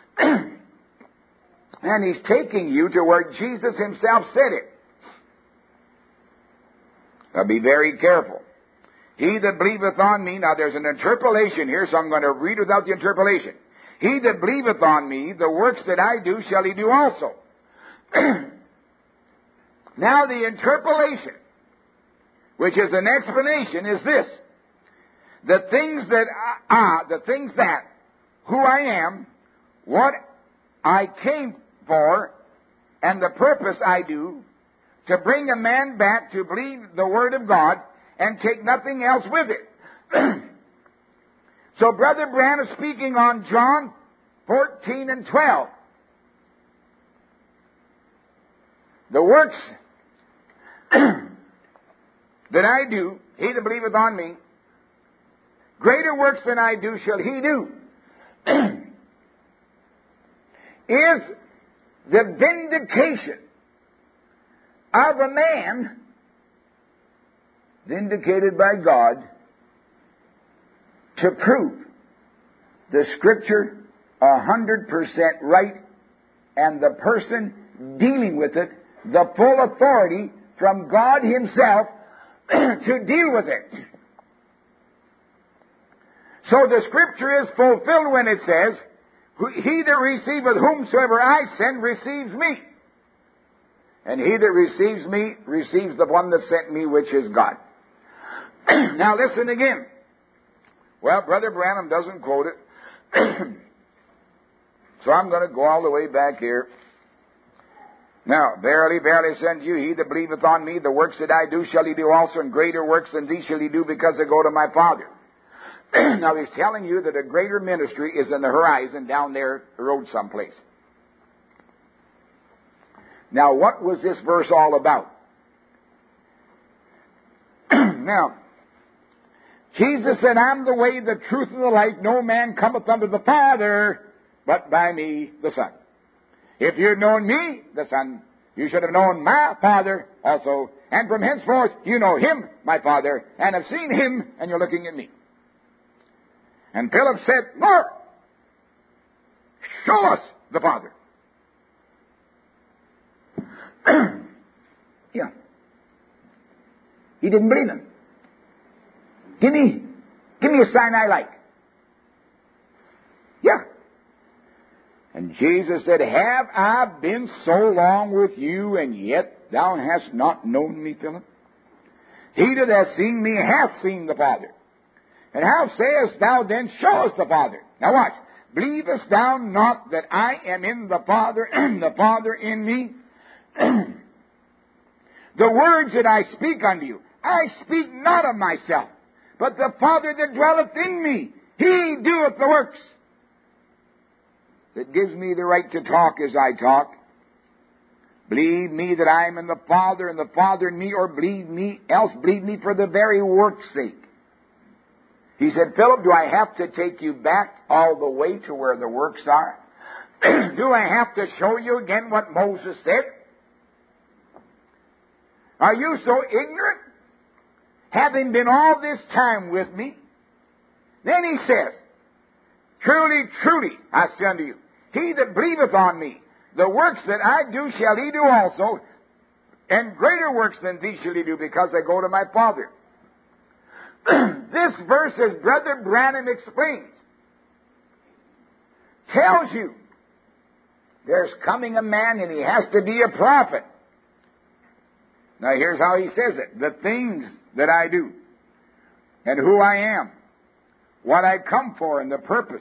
And he's taking you to where Jesus himself said it. Now be very careful. He that believeth on me, now there's an interpolation here, so I'm going to read without the interpolation. He that believeth on me, the works that I do shall he do also. Now the interpolation, which is an explanation, is this. The things that, ah, the things that, who I am, what I came for, and the purpose I do, to bring a man back to believe the Word of God, and take nothing else with it. So Brother Branham is speaking on John fourteen and twelve. The works that I do, he that believeth on me, greater works than I do shall he do. Is the vindication of a man vindicated by God to prove the Scripture a hundred percent right and the person dealing with it the full authority from God Himself to deal with it. So the Scripture is fulfilled when it says, he that receiveth whomsoever I send receives me. And he that receives me receives the one that sent me, which is God. Now listen again. Well, Brother Branham doesn't quote it. So I'm going to go all the way back here. Now, verily, verily, send you, he that believeth on me, the works that I do shall he do also, and greater works than these shall he do, because I go to my Father. Now he's telling you that a greater ministry is in the horizon down there the road someplace. Now, what was this verse all about? Now, Jesus said, I'm the way, the truth, and the life. No man cometh unto the Father but by me, the Son. If you had known me, the Son, you should have known my Father also. And from henceforth you know Him, my Father, and have seen Him, and you're looking at me. And Philip said, Lord, show us the Father. Yeah. He didn't believe him. Give me, give me a sign I like. Yeah. And Jesus said, have I been so long with you, and yet thou hast not known me, Philip? He that hath seen me hath seen the Father. And how sayest thou then, show us the Father? Now watch. Believest thou not that I am in the Father, and the Father in me? The words that I speak unto you, I speak not of myself, but the Father that dwelleth in me, He doeth the works. That gives me the right to talk as I talk. Believe me that I am in the Father, and the Father in me, or believe me, else believe me for the very work's sake. He said, Philip, do I have to take you back all the way to where the works are? Do I have to show you again what Moses said? Are you so ignorant? Having been all this time with me? Then he says, truly, truly, I say unto you, he that believeth on me, the works that I do shall he do also, and greater works than these shall he do, because I go to my Father. This verse, as Brother Branham explains, tells you there's coming a man and he has to be a prophet. Now here's how he says it. The things that I do, and who I am, what I come for, and the purpose,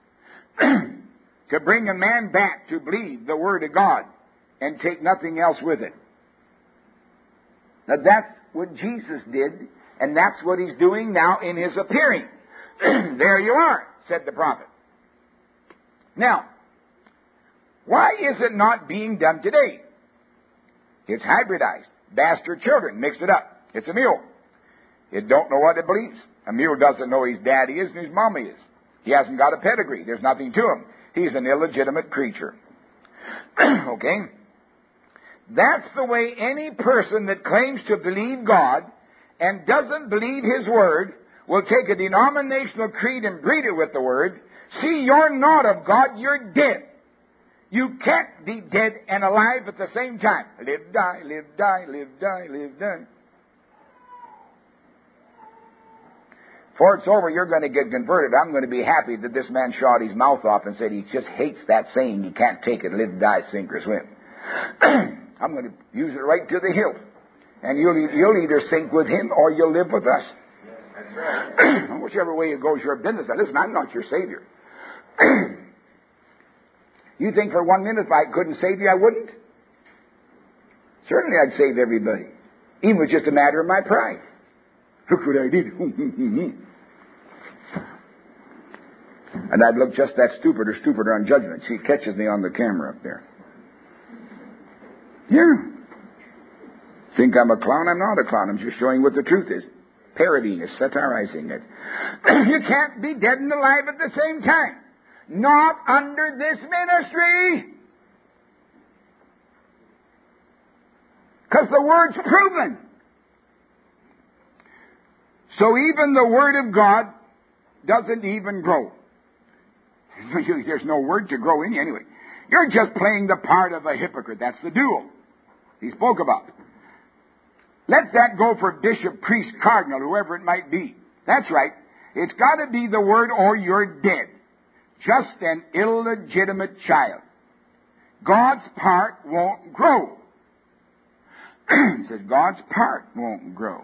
to bring a man back to believe the Word of God and take nothing else with it. Now that's what Jesus did, and that's what He's doing now in His appearing. There you are, said the prophet. Now, why is it not being done today? It's hybridized. Bastard children, mix it up. It's a mule. It don't know what it believes. A mule doesn't know his daddy is and his mommy is. He hasn't got a pedigree. There's nothing to him. He's an illegitimate creature. Okay? That's the way any person that claims to believe God and doesn't believe His Word will take a denominational creed and breed it with the Word. See, you're not of God, you're dead. You can't be dead and alive at the same time. Live, die, live, die, live, die, live, die. Before it's over, you're going to get converted. I'm going to be happy that this man shot his mouth off and said he just hates that saying, you can't take it, live, die, sink, or swim. I'm going to use it right to the hilt. And you'll, you'll either sink with him or you'll live with us. That's right. Whichever way it goes, your business. Now, listen, I'm not your Savior. You think for one minute if I couldn't save you, I wouldn't? Certainly I'd save everybody. Even if it's just a matter of my pride. Look what I did. And I'd look just that stupid or stupider on judgment. See, it catches me on the camera up there. Yeah. Think I'm a clown? I'm not a clown. I'm just showing what the truth is. Parodying it, satirizing it. You can't be dead and alive at the same time. Not under this ministry. Because the Word's proven. So even the Word of God doesn't even grow. There's no Word to grow in anyway. You're just playing the part of a hypocrite. That's the duel he spoke about. Let that go for bishop, priest, cardinal, whoever it might be. That's right. It's got to be the Word or you're dead. Just an illegitimate child. God's part won't grow. It says God's part won't grow.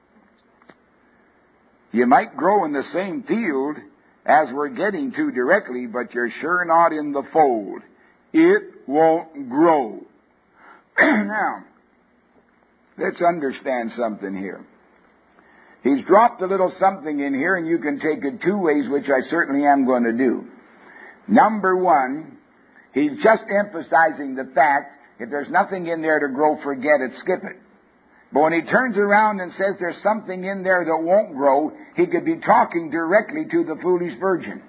You might grow in the same field as we're getting to directly, but you're sure not in the fold. It won't grow. Now, let's understand something here. He's dropped a little something in here, and you can take it two ways, which I certainly am going to do. Number one, he's just emphasizing the fact if there's nothing in there to grow, forget it, skip it. But when he turns around and says there's something in there that won't grow, he could be talking directly to the foolish virgin.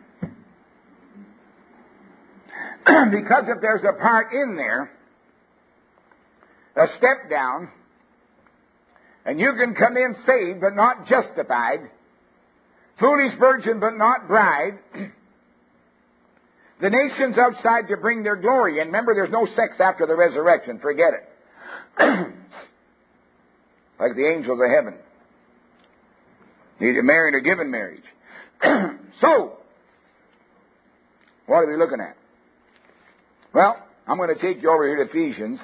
Because if there's a part in there, a step down, and you can come in saved but not justified, foolish virgin but not bride, the nations outside to bring their glory. And remember, there's no sex after the resurrection. Forget it. Like the angels of heaven. Neither married or given marriage. So, what are we looking at? Well, I'm going to take you over here to Ephesians.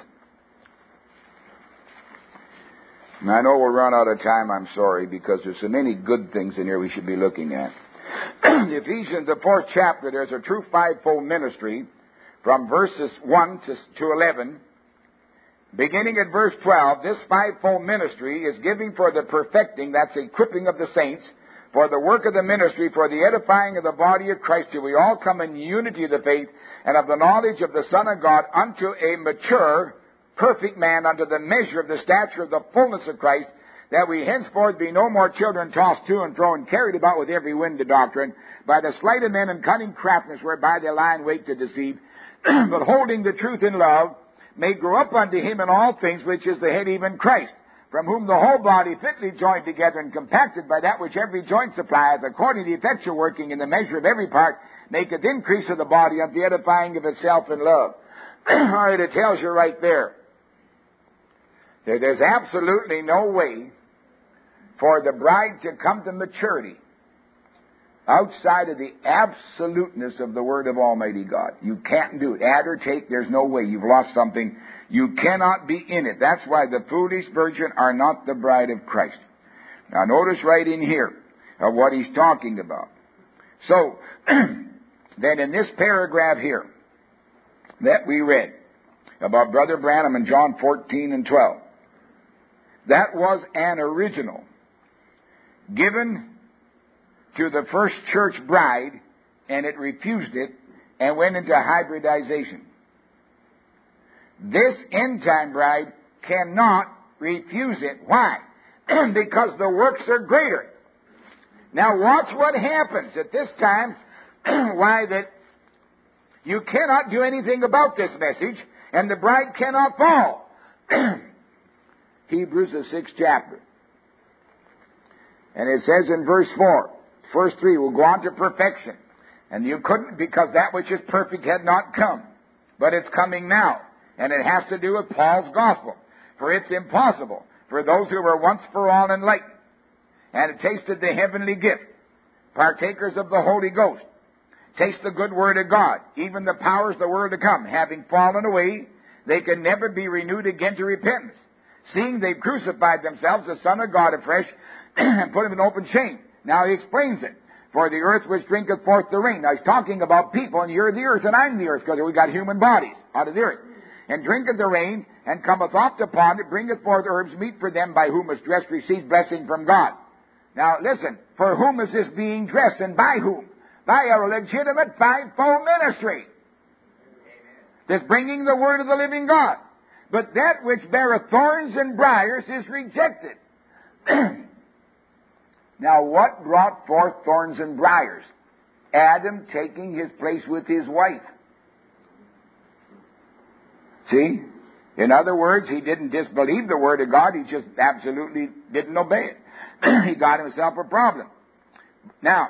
And I know we'll run out of time, I'm sorry, because there's so many good things in here we should be looking at. Ephesians, the fourth chapter, there's a true fivefold ministry from verses one to eleven. Beginning at verse twelve, this fivefold ministry is giving for the perfecting, that's equipping of the saints, for the work of the ministry, for the edifying of the body of Christ, till we all come in unity of the faith and of the knowledge of the Son of God, unto a mature, perfect man, unto the measure of the stature of the fullness of Christ, that we henceforth be no more children tossed to and fro and carried about with every wind of doctrine, by the sleight of men and cunning craftiness whereby they lie in wait to deceive, but holding the truth in love, may grow up unto him in all things, which is the head, even Christ, from whom the whole body fitly joined together and compacted by that which every joint supplieth, according to the effectual working in the measure of every part, maketh increase of the body unto the edifying of itself in love. All right, it tells you right there. there. There's absolutely no way for the bride to come to maturity outside of the absoluteness of the Word of Almighty God. You can't do it. Add or take, there's no way. You've lost something. You cannot be in it. That's why the foolish virgin are not the bride of Christ. Now notice right in here of what he's talking about. So, then in this paragraph here that we read about Brother Branham in John fourteen and twelve, that was an original given to the first church bride, and it refused it and went into hybridization. This end-time bride cannot refuse it. Why? Because the works are greater. Now watch what happens at this time. Why, that you cannot do anything about this message, and the bride cannot fall. Hebrews, the sixth chapter. And it says in verse four, first three will go on to perfection. And you couldn't, because that which is perfect had not come. But it's coming now. And it has to do with Paul's gospel. For it's impossible for those who were once for all enlightened and had tasted the heavenly gift partakers of the Holy Ghost, taste the good word of God, even the powers of the world to come, having fallen away, they can never be renewed again to repentance, seeing they've crucified themselves, the Son of God afresh, and put him in open shame. Now he explains it. For the earth which drinketh forth the rain. Now he's talking about people, and you're the earth, and I'm the earth, because we got human bodies out of the earth. And drinketh the rain, and cometh oft upon it, bringeth forth herbs meet for them by whom is dressed receives blessing from God. Now listen, for whom is this being dressed, and by whom? By a legitimate fivefold ministry that's bringing the word of the living God. But that which beareth thorns and briars is rejected. Now what brought forth thorns and briars? Adam taking his place with his wife. See? In other words, he didn't disbelieve the word of God, he just absolutely didn't obey it. He got himself a problem. Now,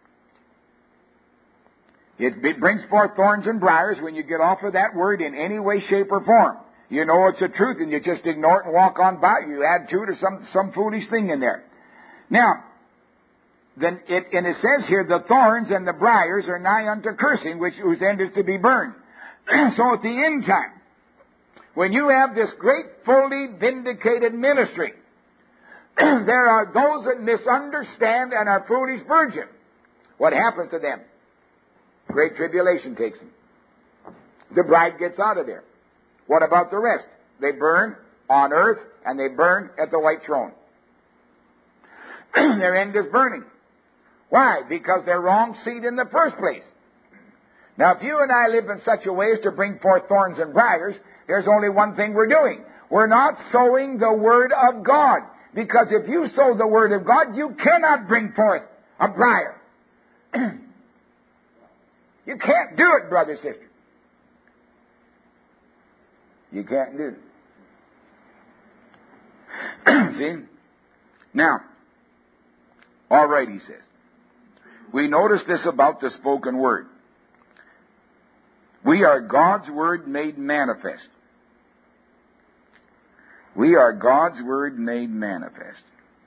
it brings forth thorns and briars when you get off of that word in any way, shape, or form. You know it's the truth, and you just ignore it and walk on by. You add to it or some, some foolish thing in there. Now, then it, and it says here, the thorns and the briars are nigh unto cursing, which whose end is to be burned. So at the end time, when you have this great, fully vindicated ministry, there are those that misunderstand and are foolish virgins. What happens to them? Great tribulation takes them. The bride gets out of there. What about the rest? They burn on earth, and they burn at the white throne. Their end is burning. Why? Because they're wrong seed in the first place. Now, if you and I live in such a way as to bring forth thorns and briars, there's only one thing we're doing. We're not sowing the Word of God. Because if you sow the Word of God, you cannot bring forth a briar. You can't do it, brother, sister. You can't do it. See? Now, all right, he says. We notice this about the spoken word. We are God's Word made manifest. We are God's Word made manifest.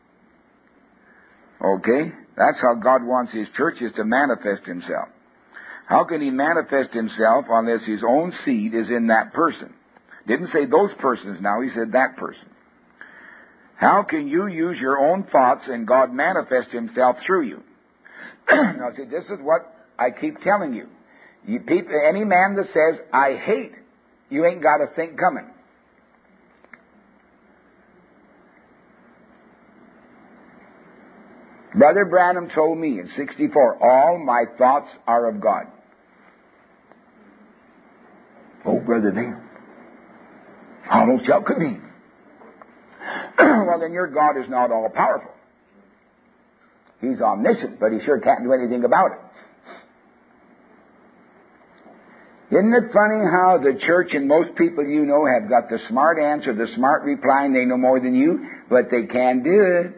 Okay? That's how God wants His church, is to manifest Himself. How can He manifest Himself unless His own seed is in that person? Didn't say those persons now, He said that person. How can you use your own thoughts and God manifest Himself through you? Now see, this is what I keep telling you. You people, any man that says, I hate, you ain't got a thing coming. Brother Branham told me in sixty-four, all my thoughts are of God. Oh, Brother Neil, how no shall could be? Well, then your God is not all powerful. He's omniscient, but He sure can't do anything about it. Isn't it funny how the church and most people you know have got the smart answer, the smart reply, and they know more than you, but they can't do it?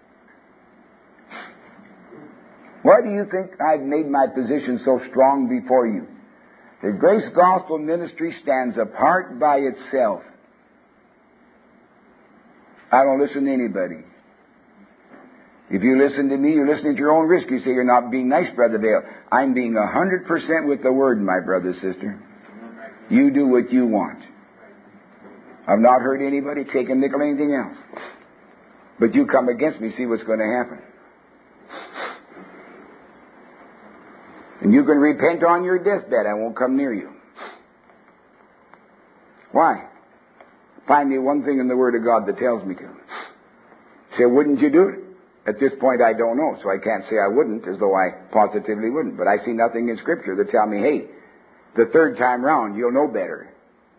Why do you think I've made my position so strong before you? The Grace Gospel Ministry stands apart by itself. I don't listen to anybody. If you listen to me, you're listening to your own risk. You say you're not being nice, Brother Dale. I'm being a hundred percent with the Word, my brother, sister. You do what you want. I've not heard anybody take a nickel or anything else. But you come against me, see what's going to happen. And you can repent on your deathbed. I won't come near you. Why? Find me one thing in the Word of God that tells me to. Say, wouldn't you do it? At this point, I don't know, so I can't say I wouldn't, as though I positively wouldn't. But I see nothing in Scripture that tell me, hey, the third time round, you'll know better.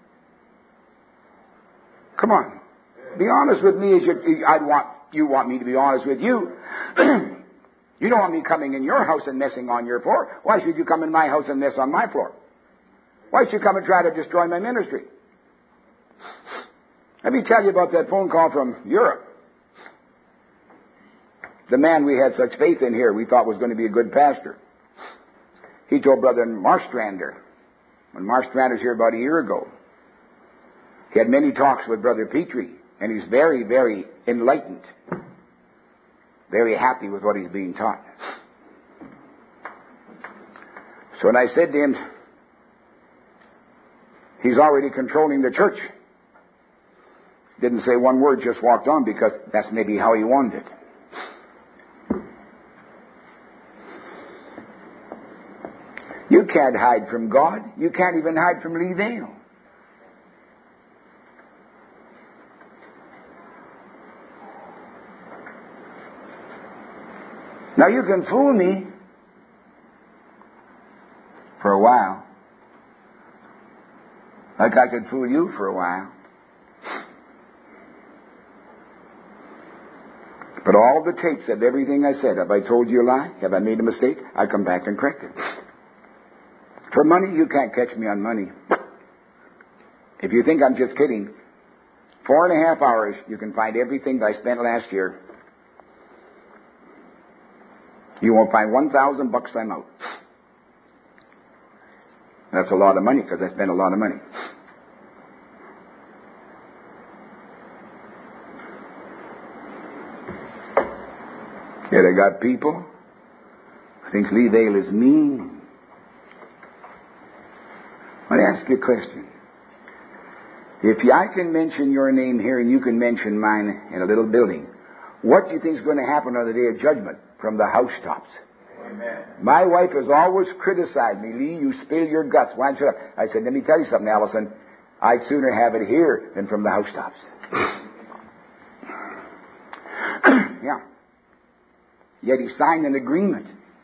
Come on. Be honest with me as you, I'd want, you want me to be honest with you. You don't want me coming in your house and messing on your floor. Why should you come in my house and mess on my floor? Why should you come and try to destroy my ministry? Let me tell you about that phone call from Europe. The man we had such faith in here, we thought was going to be a good pastor. He told Brother Marstrander, when Marstrander was here about a year ago, he had many talks with Brother Petrie, and he's very, very enlightened. Very happy with what he's being taught. So when I said to him, he's already controlling the church, didn't say one word, just walked on, because that's maybe how he wanted it. You can't hide from God. You can't even hide from Lee Vale. Now you can fool me for a while, like I could fool you for a while. But all the tapes of everything I said, have I told you a lie? Have I made a mistake? I come back and correct it. For money, you can't catch me on money. If you think I'm just kidding, four and a half hours, you can find everything that I spent last year. You won't find one thousand bucks I'm out. That's a lot of money, because I spent a lot of money. Yet I got people who think Lee Vale is mean. I want to ask you a question. If I can mention your name here and you can mention mine in a little building, what do you think is going to happen on the day of judgment from the housetops? Amen. My wife has always criticized me. Lee, you spill your guts. Why don't you? I said, let me tell you something, Allison. I'd sooner have it here than from the housetops. Yeah. Yet he signed an agreement.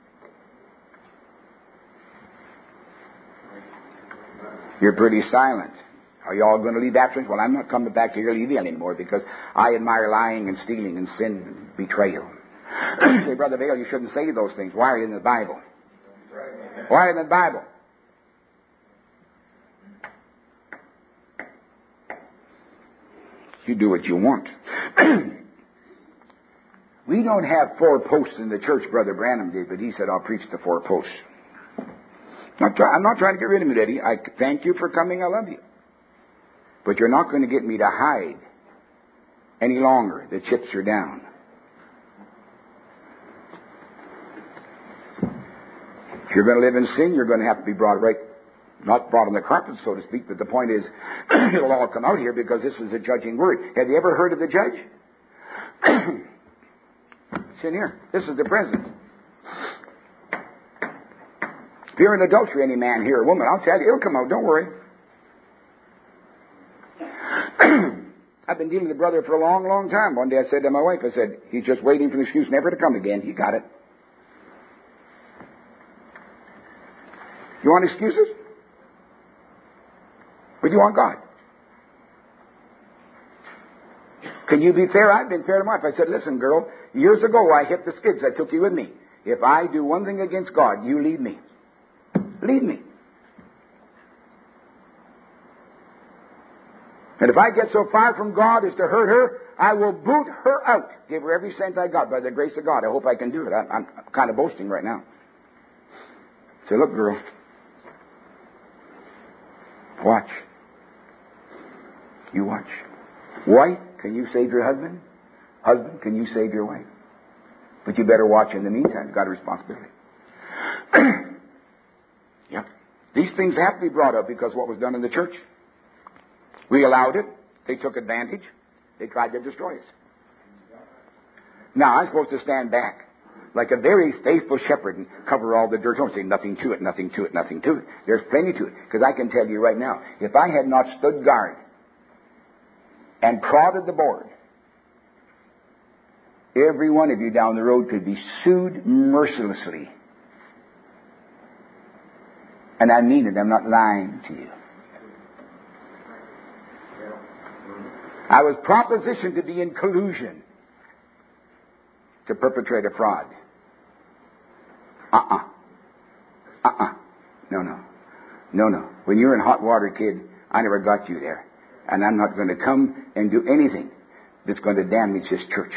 You're pretty silent. Are you all going to leave after us? Well, I'm not coming back to your Lee Vale anymore, because I admire lying and stealing and sin and betrayal. Say, Brother Vale, you shouldn't say those things. Why are you in the Bible? Why are you in the Bible? You do what you want. We don't have four posts in the church, Brother Branham did, but he said, I'll preach the four posts. Not try, I'm not trying to get rid of you, Eddie. I thank you for coming. I love you. But you're not going to get me to hide any longer. The chips are down. If you're going to live in sin, you're going to have to be brought right, not brought on the carpet, so to speak, but the point is, it'll all come out here, because this is a judging word. Have you ever heard of the judge? It's in here. This is the president. If you're in adultery, any man here or woman, I'll tell you, it'll come out. Don't worry. I've been dealing with the brother for a long, long time. One day I said to my wife, I said, he's just waiting for an excuse never to come again. He got it. You want excuses? Or do you want God? Can you be fair? I've been fair to my wife. I said, listen, girl, years ago I hit the skids. I took you with me. If I do one thing against God, you leave me. Leave me. And if I get so far from God as to hurt her, I will boot her out. Give her every cent I got by the grace of God. I hope I can do it. I, I'm kind of boasting right now. Say, look, girl. Watch. You watch. Wife, can you save your husband? Husband, can you save your wife? But you better watch in the meantime. You've got a responsibility. Yep. These things have to be brought up because what was done in the church. We allowed it. They took advantage. They tried to destroy us. Now, I'm supposed to stand back like a very faithful shepherd and cover all the dirt. Don't say nothing to it, nothing to it, nothing to it. There's plenty to it. Because I can tell you right now, if I had not stood guard and prodded the board, every one of you down the road could be sued mercilessly. And I mean it. I'm not lying to you. I was propositioned to be in collusion to perpetrate a fraud. Uh-uh. Uh-uh. No, no. No, no. When you're in hot water, kid, I never got you there. And I'm not going to come and do anything that's going to damage this church.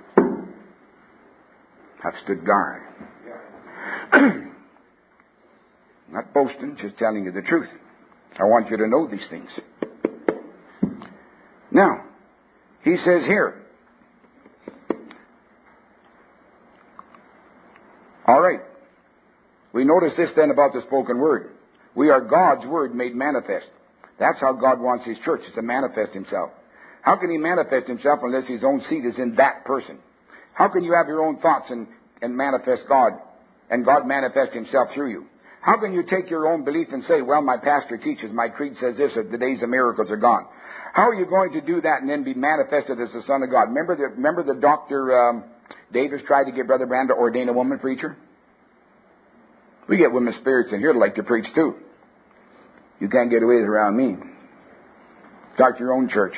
I've stood guard. Not boasting, just telling you the truth. I want you to know these things. Now, he says here, all right, We notice this then about the spoken word. We are God's word made manifest. That's how God wants His church, is to manifest Himself. How can He manifest Himself unless His own seed is in that person? How can you have your own thoughts and, and manifest God, and God manifest Himself through you? How can you take your own belief and say, well, my pastor teaches, my creed says this, that the days of miracles are gone? How are you going to do that and then be manifested as the Son of God? Remember the, remember the Doctor Um, Davis tried to get Brother Branham to ordain a woman preacher? We get women spirits in here that like to preach too. You can't get away with it around me. Start your own church.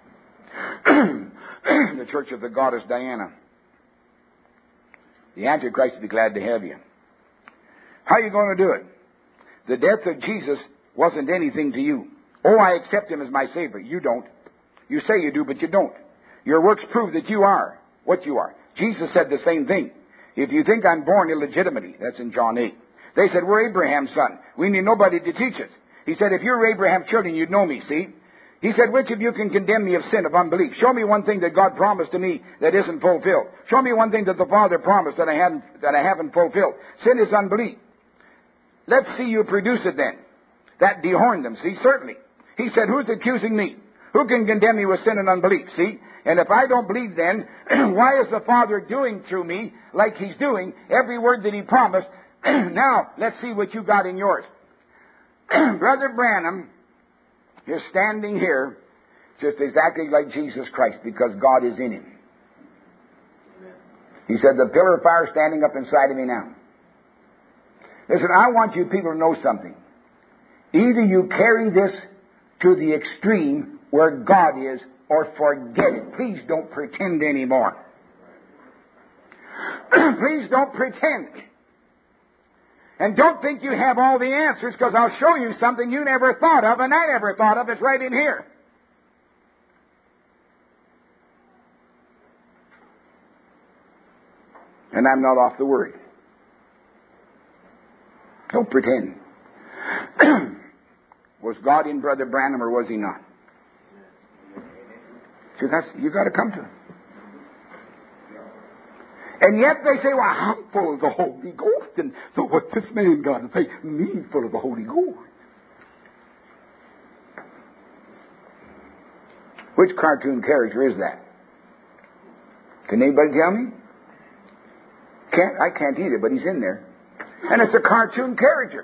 The Church of the Goddess Diana. The Antichrist will be glad to have you. How are you going to do it? The death of Jesus wasn't anything to you. Oh, I accept Him as my Savior. You don't. You say you do, but you don't. Your works prove that you are what you are. Jesus said the same thing. If you think I'm born illegitimately, that's in John eight. They said, we're Abraham's son. We need nobody to teach us. He said, if you're Abraham's children, you'd know me, see? He said, which of you can condemn me of sin, of unbelief? Show me one thing that God promised to me that isn't fulfilled. Show me one thing that the Father promised that I haven't, that I haven't fulfilled. Sin is unbelief. Let's see you produce it then. That dehorned them, see? Certainly. He said, who's accusing me? Who can condemn me with sin and unbelief? See? And if I don't believe then, why is the Father doing through me like He's doing every word that He promised? Now, let's see what you got in yours. Brother Branham is standing here just exactly like Jesus Christ because God is in Him. He said, the pillar of fire standing up inside of me now. Listen, I want you people to know something. Either you carry this to the extreme where God is, or forget it. Please don't pretend anymore. Please don't pretend. And don't think you have all the answers, because I'll show you something you never thought of, and I never thought of. It's right in here. And I'm not off the word. Don't pretend. Was God in Brother Branham or was He not? See, that's, you got to come to it. And yet they say, well, I'm full of the Holy Ghost. And so what's this man got to say? Me full of the Holy Ghost. Which cartoon character is that? Can anybody tell me? Can't, I can't either, but he's in there. And it's a cartoon character.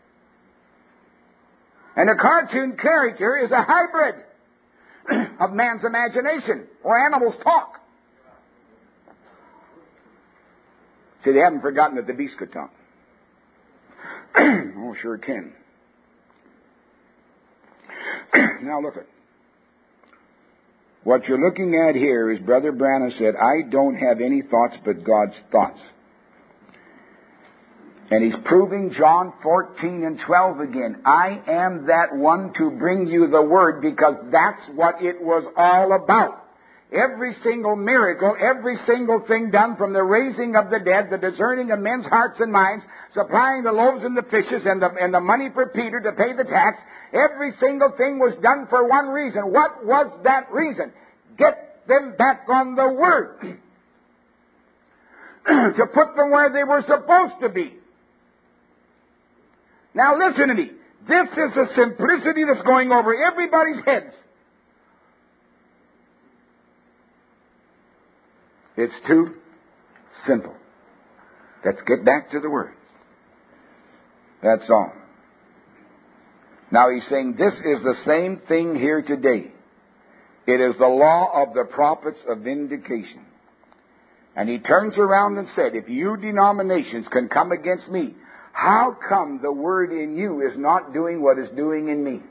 And a cartoon character is a hybrid of man's imagination, or animals talk. See, they haven't forgotten that the beast could talk. Oh, sure can. Now look at what you're looking at here is Brother Branham said, I don't have any thoughts but God's thoughts. And he's proving John fourteen and twelve again. I am that one to bring you the word, because that's what it was all about. Every single miracle, every single thing done, from the raising of the dead, the discerning of men's hearts and minds, supplying the loaves and the fishes, and the, and the money for Peter to pay the tax, every single thing was done for one reason. What was that reason? Get them back on the word. To put them where they were supposed to be. Now listen to me. This is a simplicity that's going over everybody's heads. It's too simple. Let's get back to the Word. That's all. Now he's saying this is the same thing here today. It is the law of the prophets of vindication. And he turns around and said, if you denominations can come against me, how come the Word in you is not doing what it's doing in me?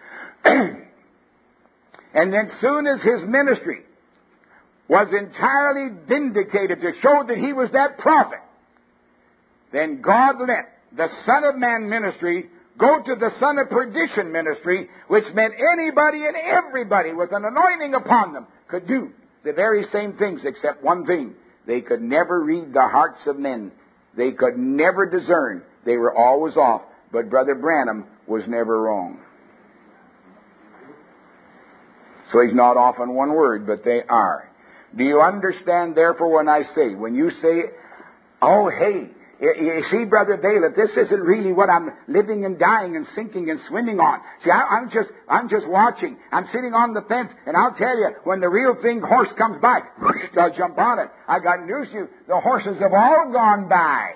And then soon as his ministry was entirely vindicated to show that he was that prophet, then God let the Son of Man ministry go to the Son of Perdition ministry, which meant anybody and everybody with an anointing upon them could do the very same things, except one thing. They could never read the hearts of men. They could never discern. They were always off. But Brother Branham was never wrong. So he's not off on one word, but they are. Do you understand, therefore, when I say, when you say, oh, hey, You, you see, Brother Bale, if this isn't really what I'm living and dying and sinking and swimming on. See, I, I'm just, I'm just watching. I'm sitting on the fence, and I'll tell you, when the real thing horse comes by, I'll jump on it. I got news to you. The horses have all gone by.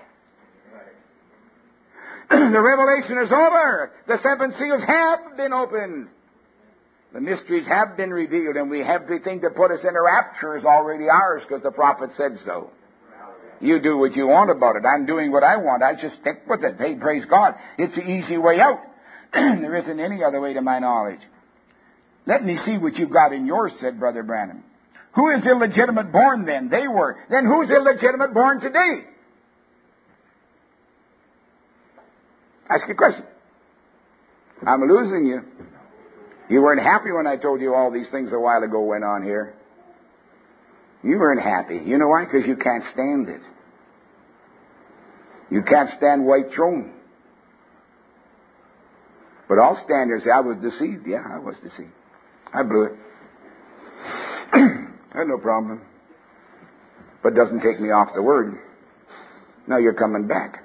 The revelation is over. The seven seals have been opened. The mysteries have been revealed, and we have everything to put us in a rapture is already ours because the prophet said so. You do what you want about it. I'm doing what I want. I just stick with it. Hey, praise God. It's the easy way out. There isn't any other way to my knowledge. Let me see what you've got in yours, said Brother Branham. Who is illegitimate born then? They were. Then who's illegitimate born today? Ask a question. I'm losing you. You weren't happy when I told you all these things a while ago went on here. You weren't happy. You know why? Because you can't stand it. You can't stand white throne. But I'll stand here and say, I was deceived. Yeah, I was deceived. I blew it. I had no problem. But it doesn't take me off the word. Now you're coming back.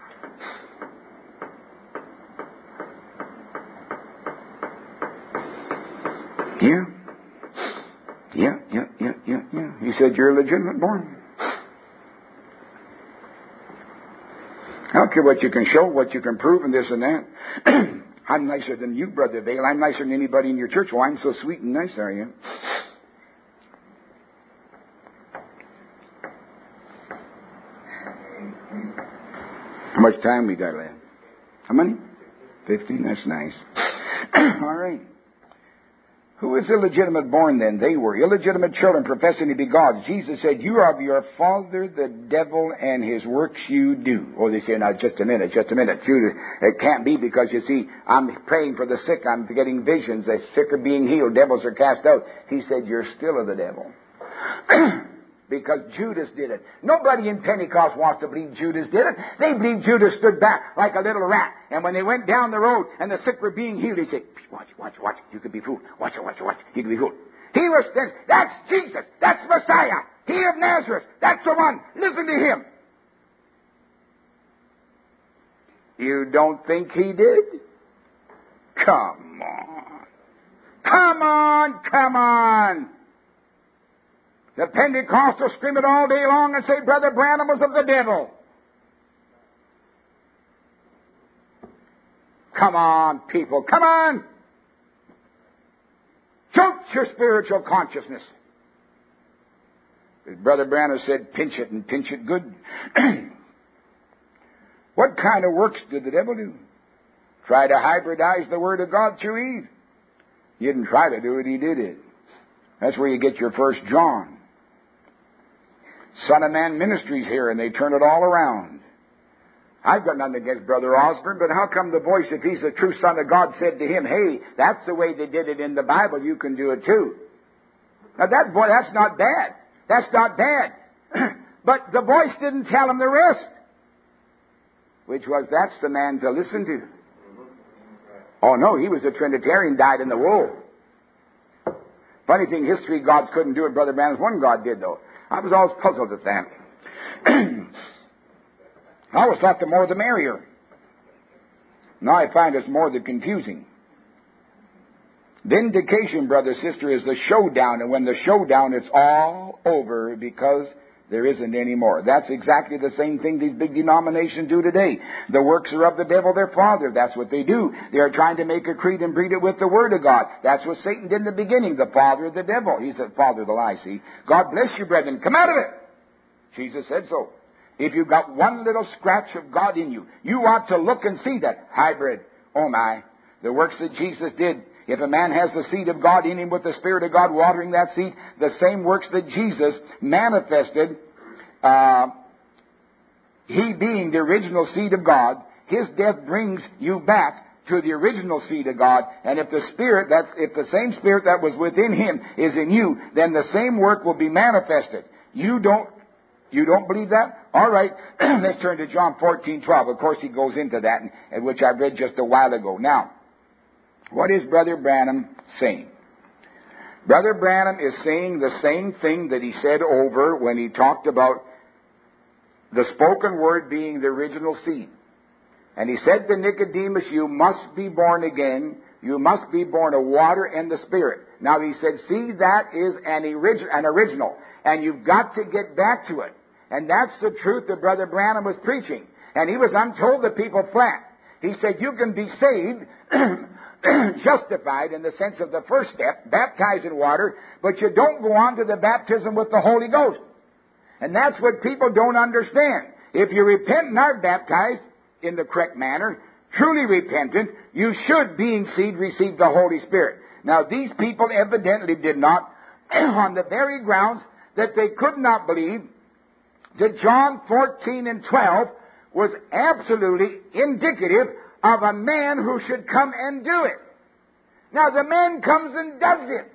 Yeah. Yeah, yeah, yeah, yeah, yeah. He said, you're legitimate born. I don't care what you can show, what you can prove, and this and that. I'm nicer than you, Brother Vale. I'm nicer than anybody in your church. Well, I'm so sweet and nice, are you? How much time we got left? How many? Fifteen? That's nice. All right. Who is illegitimate born then? They were. Illegitimate children professing to be gods. Jesus said, you are of your father the devil, and his works you do. Oh, they say, now just a minute, just a minute. It can't be because, you see, I'm praying for the sick. I'm getting visions. The sick are being healed. Devils are cast out. He said, you're still of the devil. Because Judas did it. Nobody in Pentecost wants to believe Judas did it. They believe Judas stood back like a little rat. And when they went down the road and the sick were being healed, he said, watch, watch, watch. You could be fooled. Watch it, watch it, watch it. You could be fooled. He was saying, that's Jesus. That's Messiah. He of Nazareth. That's the one. Listen to him. You don't think he did? Come on. Come on, come on. The Pentecostals scream it all day long and say Brother Branham was of the devil. Come on, people. Come on. Choke your spiritual consciousness. As Brother Branham said, pinch it and pinch it good. What kind of works did the devil do? Try to hybridize the Word of God through Eve. He didn't try to do it, he did it. That's where you get your First John. Son of Man Ministries here, and they turn it all around. I've got nothing against Brother Osborne, but how come the voice, if he's the true Son of God, said to him, hey, that's the way they did it in the Bible, you can do it too. Now that boy, that's not bad. That's not bad. But the voice didn't tell him the rest. Which was, that's the man to listen to. Oh no, he was a Trinitarian, died in the wool. Funny thing, history gods couldn't do it. Brother Branham's one God did, though. I was always puzzled at that. I always thought the more the merrier. Now I find it's more the confusing. Vindication, brother, sister, is the showdown. And when the showdown, it's all over because there isn't any more. That's exactly the same thing these big denominations do today. The works are of the devil, their father. That's what they do. They are trying to make a creed and breed it with the Word of God. That's what Satan did in the beginning. The father of the devil. He's the father of the lie, see. God bless you, brethren. Come out of it. Jesus said so. If you've got one little scratch of God in you, you ought to look and see that. Hybrid. Oh my. The works that Jesus did. If a man has the seed of God in him with the Spirit of God watering that seed, the same works that Jesus manifested, uh, he being the original seed of God, his death brings you back to the original seed of God. And if the Spirit, that, if the same Spirit that was within him is in you, then the same work will be manifested. You don't You don't believe that? All right. Let's turn to John fourteen twelve. Of course, he goes into that, and which I read just a while ago. Now, what is Brother Branham saying? Brother Branham is saying the same thing that he said over when he talked about The spoken word being the original seed. And he said to Nicodemus, you must be born again. You must be born of water and the Spirit. Now he said, see, that is an, orig- an original. And you've got to get back to it. And that's the truth that Brother Branham was preaching. And he was untold the people flat. He said, you can be saved, justified in the sense of the first step, baptized in water, but you don't go on to the baptism with the Holy Ghost. And that's what people don't understand. If you repent and are baptized in the correct manner, truly repentant, you should, being seed, receive the Holy Spirit. Now, these people evidently did not, on the very grounds that they could not believe that John fourteen and twelve was absolutely indicative of a man who should come and do it. Now, the man comes and does it.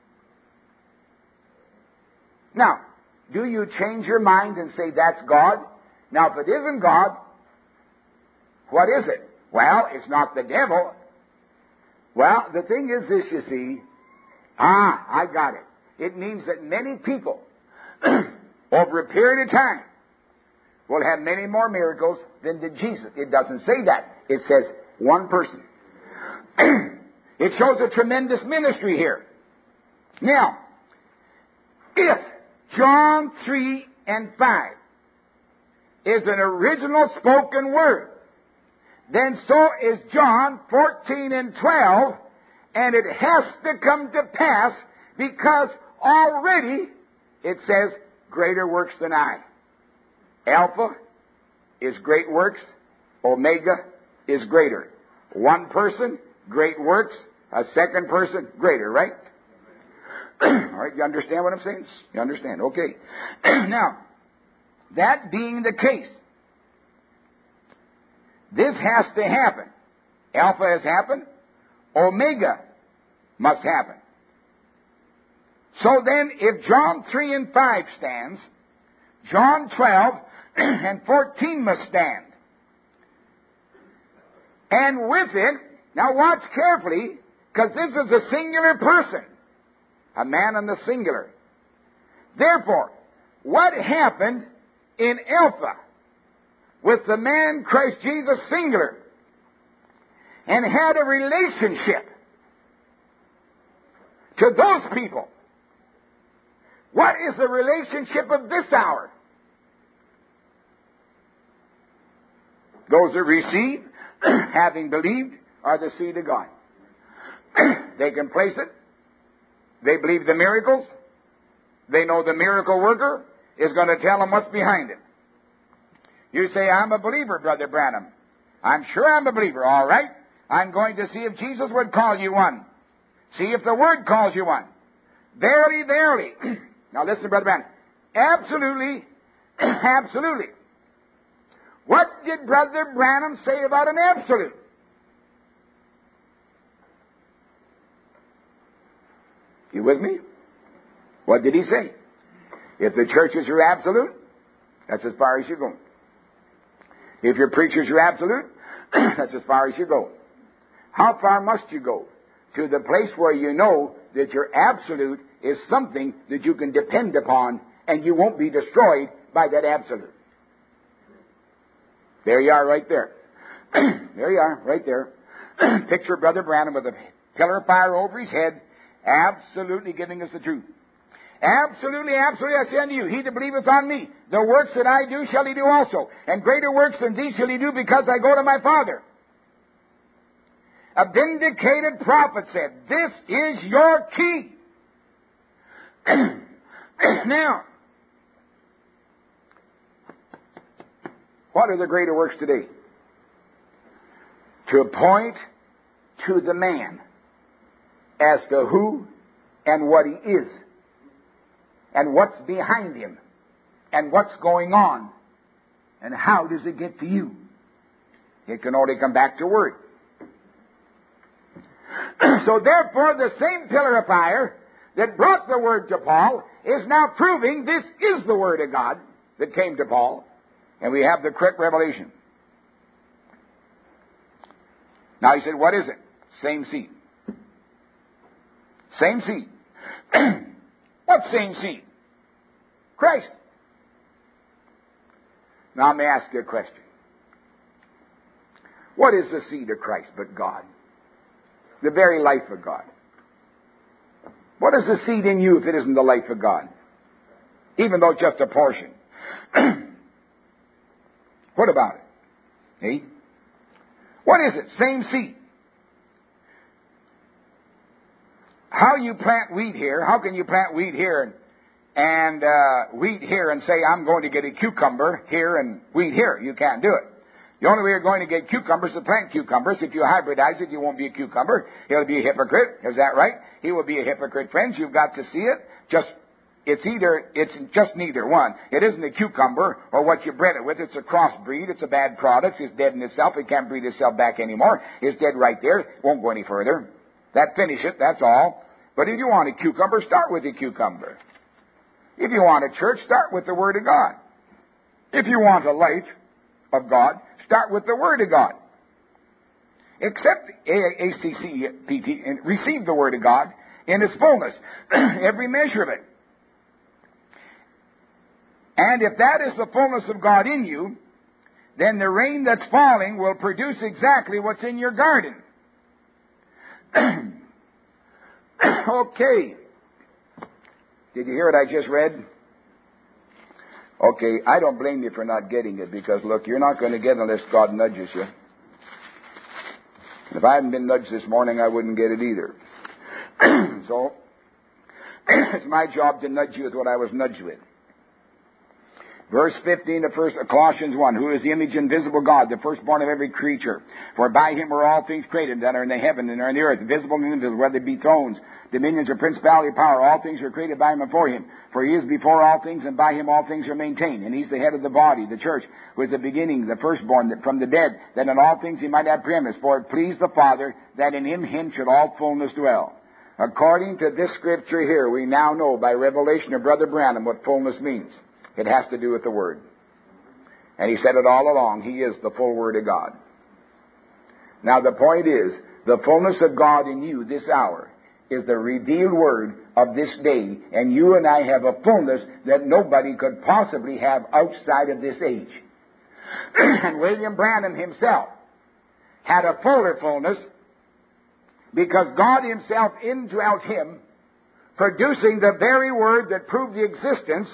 Now, do you change your mind and say that's God? Now, if it isn't God, what is it? Well, it's not the devil. Well, the thing is this, you see. Ah, I got it. It means that many people, over a period of time, will have many more miracles than did Jesus. It doesn't say that. It says one person. It shows a tremendous ministry here. Now, if John three and five is an original spoken word, then so is John fourteen and twelve, and it has to come to pass because already it says, greater works than I. Alpha is great works. Omega is greater. One person, great works. A second person, greater, right? All right, you understand what I'm saying? You understand? Okay. Now, that being the case, this has to happen. Alpha has happened. Omega must happen. So then, if John three and five stands, John twelve and fourteen must stand. And with it, now watch carefully, because this is a singular person. A man in the singular. Therefore, what happened in Alpha with the man Christ Jesus singular and had a relationship to those people? What is the relationship of this hour? Those that receive, having believed, are the seed of God. They can place it. They believe the miracles. They know the miracle worker is going to tell them what's behind it. You say, I'm a believer, Brother Branham. I'm sure I'm a believer. All right. I'm going to see if Jesus would call you one. See if the Word calls you one. Verily, verily. Now listen, Brother Branham. Absolutely, absolutely. What did Brother Branham say about an absolute? You with me? What did he say? If the churches are absolute, that's as far as you go. If your preachers are absolute, that's as far as you go. How far must you go? To the place where you know that your absolute is something that you can depend upon and you won't be destroyed by that absolute. There you are right there. There you are right there. Picture Brother Branham with a pillar of fire over his head, absolutely giving us the truth. Absolutely, absolutely, I say unto you, he that believeth on me, the works that I do shall he do also, and greater works than these shall he do, because I go to my Father. A vindicated prophet said, this is your key. Now, what are the greater works today? To point to the man as to who and what he is, and what's behind him, and what's going on, and how does it get to you? It can only come back to Word. So therefore, the same pillar of fire that brought the Word to Paul is now proving this is the Word of God that came to Paul, and we have the correct revelation. Now he said, what is it? Same seed. Same seed. What same seed? Christ. Now let me ask you a question. What is the seed of Christ but God? The very life of God. What is the seed in you if it isn't the life of God? Even though just a portion. What about it? Eh? What is it? Same seed. How you plant wheat here, how can you plant wheat here and, and uh, wheat here and say, I'm going to get a cucumber here and wheat here? You can't do it. The only way you're going to get cucumbers is to plant cucumbers. If you hybridize it, you won't be a cucumber. He'll be a hypocrite. Is that right? He will be a hypocrite, friends. You've got to see it. Just, it's either, it's just neither one. It isn't a cucumber or what you bred it with. It's a crossbreed. It's a bad product. It's dead in itself. It can't breed itself back anymore. It's dead right there. It won't go any further. That finish it. That's all. But if you want a cucumber, start with a cucumber. If you want a church, start with the Word of God. If you want a life of God, start with the Word of God. Accept A C C P T and receive the Word of God in its fullness, every measure of it. And if that is the fullness of God in you, then the rain that's falling will produce exactly what's in your garden. Okay. Did you hear what I just read? Okay, I don't blame you for not getting it because, look, you're not going to get it unless God nudges you. If I hadn't been nudged this morning, I wouldn't get it either. So, it's my job to nudge you with what I was nudged with. Verse fifteen of first Colossians one, who is the image of invisible God, the firstborn of every creature. For by him were all things created that are in the heaven and are in the earth, visible and invisible, whether it be thrones, dominions, or principality, power. All things were created by him and for him. For he is before all things, and by him all things are maintained. And he's the head of the body, the church, who is the beginning, the firstborn from the dead, that in all things he might have preeminence. For it pleased the Father that in him, him should all fullness dwell. According to this scripture here, we now know by revelation of Brother Branham what fullness means. It has to do with the Word. And he said it all along. He is the full Word of God. Now the point is, the fullness of God in you this hour is the revealed Word of this day. And you and I have a fullness that nobody could possibly have outside of this age. And William Branham himself had a fuller fullness because God himself indwelt him, producing the very Word that proved the existence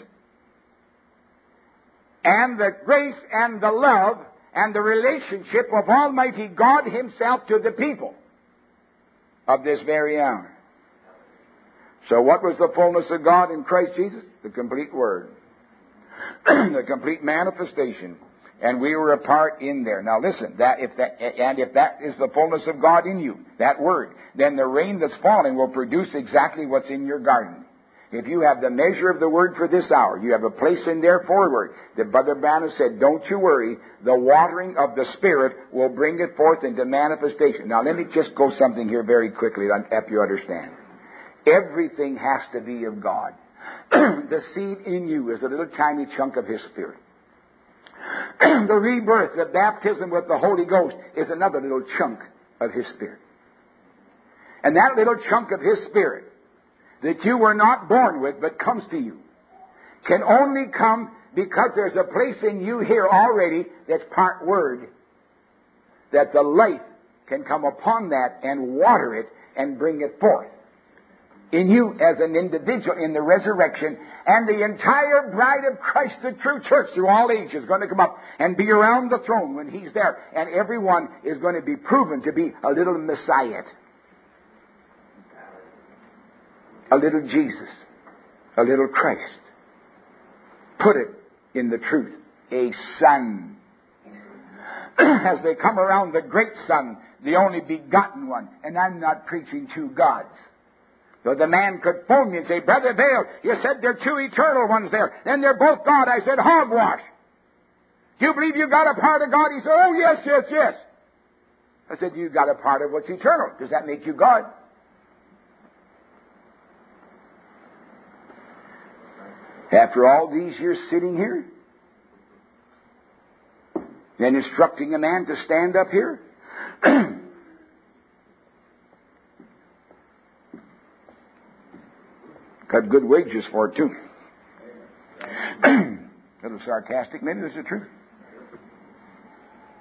and the grace and the love and the relationship of Almighty God himself to the people of this very hour. So what was the fullness of God in Christ Jesus? The complete Word. The complete manifestation. And we were a part in there. Now listen, that if that and if that is the fullness of God in you, that Word, then the rain that's falling will produce exactly what's in your garden. If you have the measure of the Word for this hour, you have a place in there forward. That Brother Branham said, don't you worry, the watering of the Spirit will bring it forth into manifestation. Now let me just go something here very quickly to help you understand. Everything has to be of God. The seed in you is a little tiny chunk of His Spirit. The rebirth, the baptism with the Holy Ghost is another little chunk of His Spirit. And that little chunk of His Spirit that you were not born with but comes to you can only come because there's a place in you here already that's part Word, that the life can come upon that and water it and bring it forth in you as an individual in the resurrection. And the entire bride of Christ, the true church through all ages, is going to come up and be around the throne when He's there, and everyone is going to be proven to be a little Messiah, a little Jesus, a little Christ. Put it in the truth, a son. As they come around the great Son, the only begotten one. And I'm not preaching two gods. Though the man could phone me and say, Brother Vail, you said there are two eternal ones there. Then they're both God. I said, hogwash. Do you believe you got a part of God? He said, oh, yes, yes, yes. I said, you got a part of what's eternal. Does that make you God? After all these years sitting here, and instructing a man to stand up here, got good wages for it too. A little sarcastic, maybe that's the truth.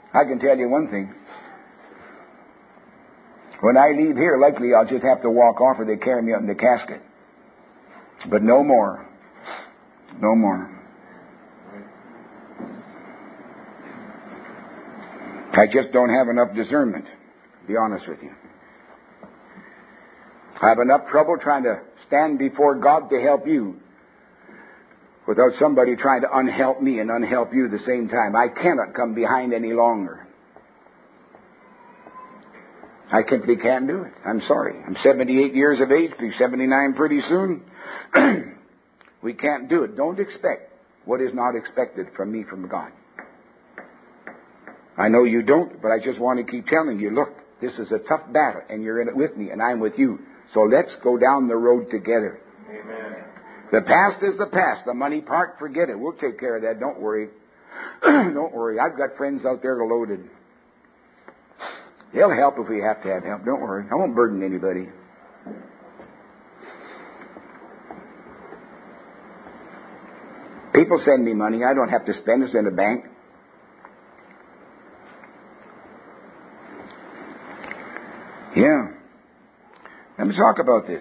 I can tell you one thing. When I leave here, likely I'll just have to walk off or they carry me up in the casket. But no more. No more. I just don't have enough discernment, to be honest with you. I have enough trouble trying to stand before God to help you without somebody trying to unhelp me and unhelp you at the same time. I cannot come behind any longer. I simply can't do it. I'm sorry. I'm seventy-eight years of age, be seventy-nine pretty soon. We can't do it. Don't expect what is not expected from me from God. I know you don't, but I just want to keep telling you, look, this is a tough battle, and you're in it with me, and I'm with you. So let's go down the road together. Amen. The past is the past. The money part, forget it. We'll take care of that. Don't worry. Don't worry. I've got friends out there loaded. They'll help if we have to have help. Don't worry. I won't burden anybody. People send me money. I don't have to spend it. It's in the bank. Yeah. Let me talk about this.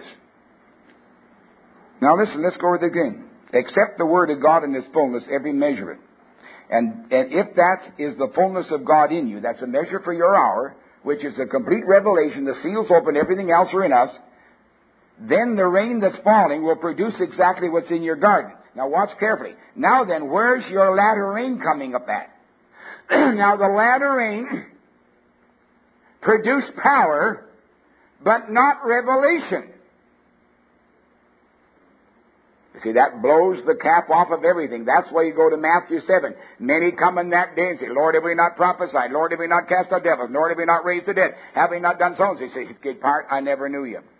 Now listen, let's go with it again. Accept the Word of God in its fullness, every measure it. And, and if that is the fullness of God in you, that's a measure for your hour, which is a complete revelation, the seals open, everything else are in us, then the rain that's falling will produce exactly what's in your garden. Now watch carefully. Now then, where's your latter rain coming up at? Now the latter rain produced power, but not revelation. You see, that blows the cap off of everything. That's why you go to Matthew seven. Many come in that day and say, Lord, have we not prophesied? Lord, have we not cast out devils? Lord, have we not raised the dead? Have we not done so? And they say, get part, I never knew you.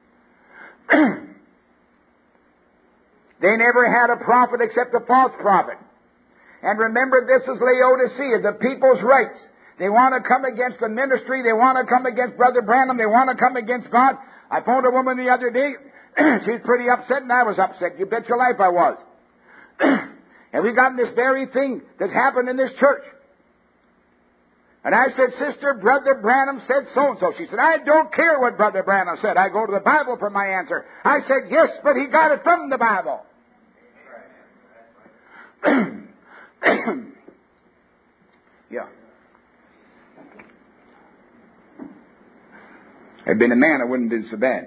They never had a prophet except a false prophet. And remember, this is Laodicea, the people's rights. They want to come against the ministry. They want to come against Brother Branham. They want to come against God. I phoned a woman the other day. She's pretty upset, and I was upset. You bet your life I was. And we got in this very thing that's happened in this church. And I said, Sister, Brother Branham said so-and-so. She said, I don't care what Brother Branham said. I go to the Bible for my answer. I said, yes, but he got it from the Bible. Yeah. If I'd been a man, I wouldn't have been so bad.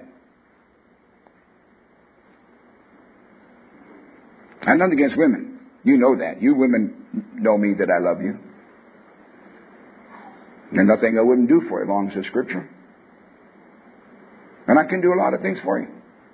I'm not against women. You know that. You women know me that I love you. There's nothing I wouldn't do for you, as long as it's Scripture. And I can do a lot of things for you.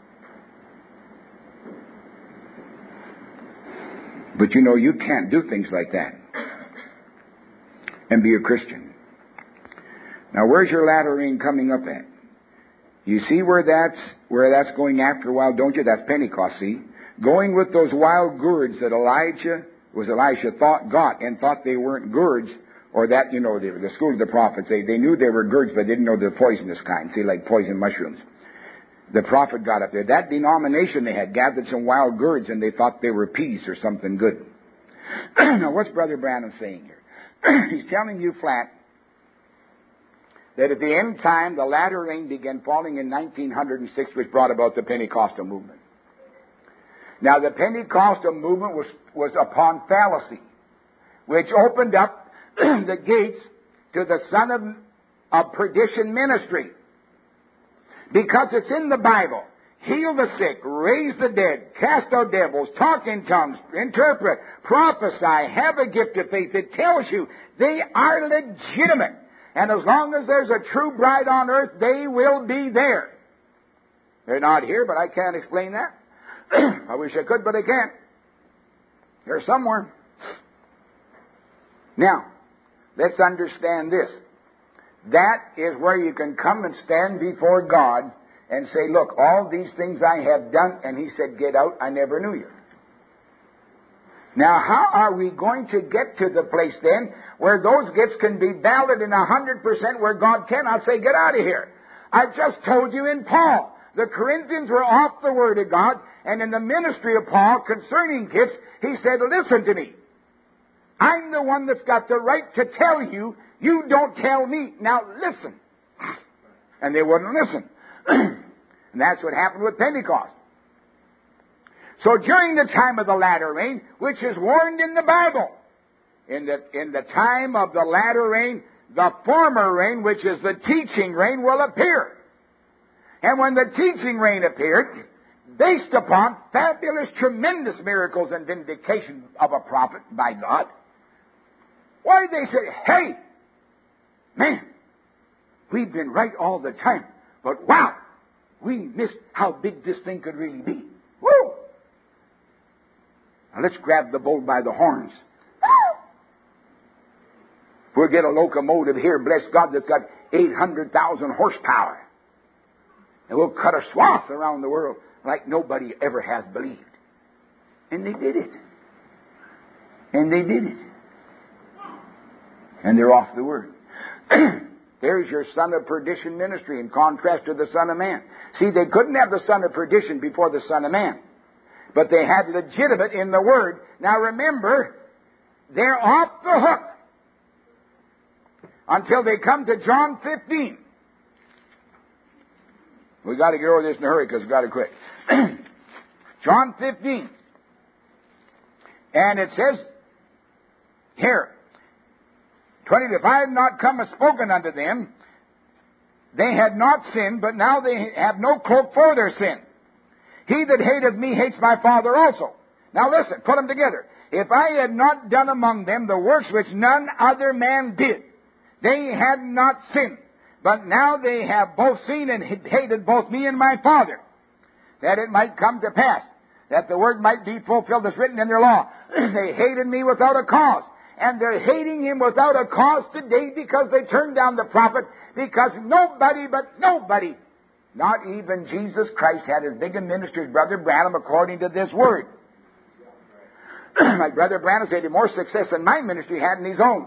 But you know, you can't do things like that and be a Christian. Now, where's your latter rain coming up at? You see where that's where that's going after a while, don't you? That's Pentecost, see? Going with those wild gourds that Elijah, was Elisha, thought got and thought they weren't gourds, or that, you know, the, the school of the prophets, they, they knew they were gourds, but they didn't know the poisonous kind, see, like poison mushrooms. The prophet got up there. That denomination they had gathered some wild gourds, and they thought they were peas or something good. Now, what's Brother Branham saying here? He's telling you flat that at the end time, the latter rain began falling in nineteen oh six, which brought about the Pentecostal movement. Now, the Pentecostal movement was, was upon fallacy, which opened up the gates to the son of, of perdition ministry. Because it's in the Bible. Heal the sick, raise the dead, cast out devils, talk in tongues, interpret, prophesy, have a gift of faith. It tells you they are legitimate. And as long as there's a true bride on earth, they will be there. They're not here, but I can't explain that. I wish I could, but I can't. They're somewhere. Now, let's understand this. That is where you can come and stand before God and say, look, all these things I have done, and He said, get out, I never knew you. Now, how are we going to get to the place then where those gifts can be valid in a hundred percent where God cannot say, get out of here? I've just told you in Paul. The Corinthians were off the Word of God, and in the ministry of Paul concerning gifts, he said, listen to me. I'm the one that's got the right to tell you. You don't tell me. Now listen. And they wouldn't listen. And that's what happened with Pentecost. So during the time of the latter rain, which is warned in the Bible, in the, in the time of the latter rain, the former rain, which is the teaching rain, will appear. And when the teaching rain appeared, based upon fabulous, tremendous miracles and vindication of a prophet by God, why they say, hey, man, we've been right all the time, but wow, we missed how big this thing could really be. Woo! Now let's grab the bull by the horns. We'll get a locomotive here, bless God, that's got eight hundred thousand horsepower. And we'll cut a swath around the world like nobody ever has believed. And they did it. And they did it. And they're off the word. There's your son of perdition ministry in contrast to the Son of Man. See, they couldn't have the son of perdition before the Son of Man. But they had legitimate in the word. Now remember, they're off the hook until they come to John fifteen. We've got to get over this in a hurry because we've got to quit. John fifteen. And it says here, twenty, if I had not come and spoken unto them, they had not sinned, but now they have no cloak for their sin. He that hateth me hates my Father also. Now listen, put them together. If I had not done among them the works which none other man did, they had not sinned. But now they have both seen and hated both me and my Father, that it might come to pass, that the word might be fulfilled as written in their law. They hated me without a cause. And they're hating him without a cause today because they turned down the prophet, because nobody but nobody, not even Jesus Christ, had as big a ministry as Brother Branham according to this word. My Brother Branham said he had more success than my ministry had in his own.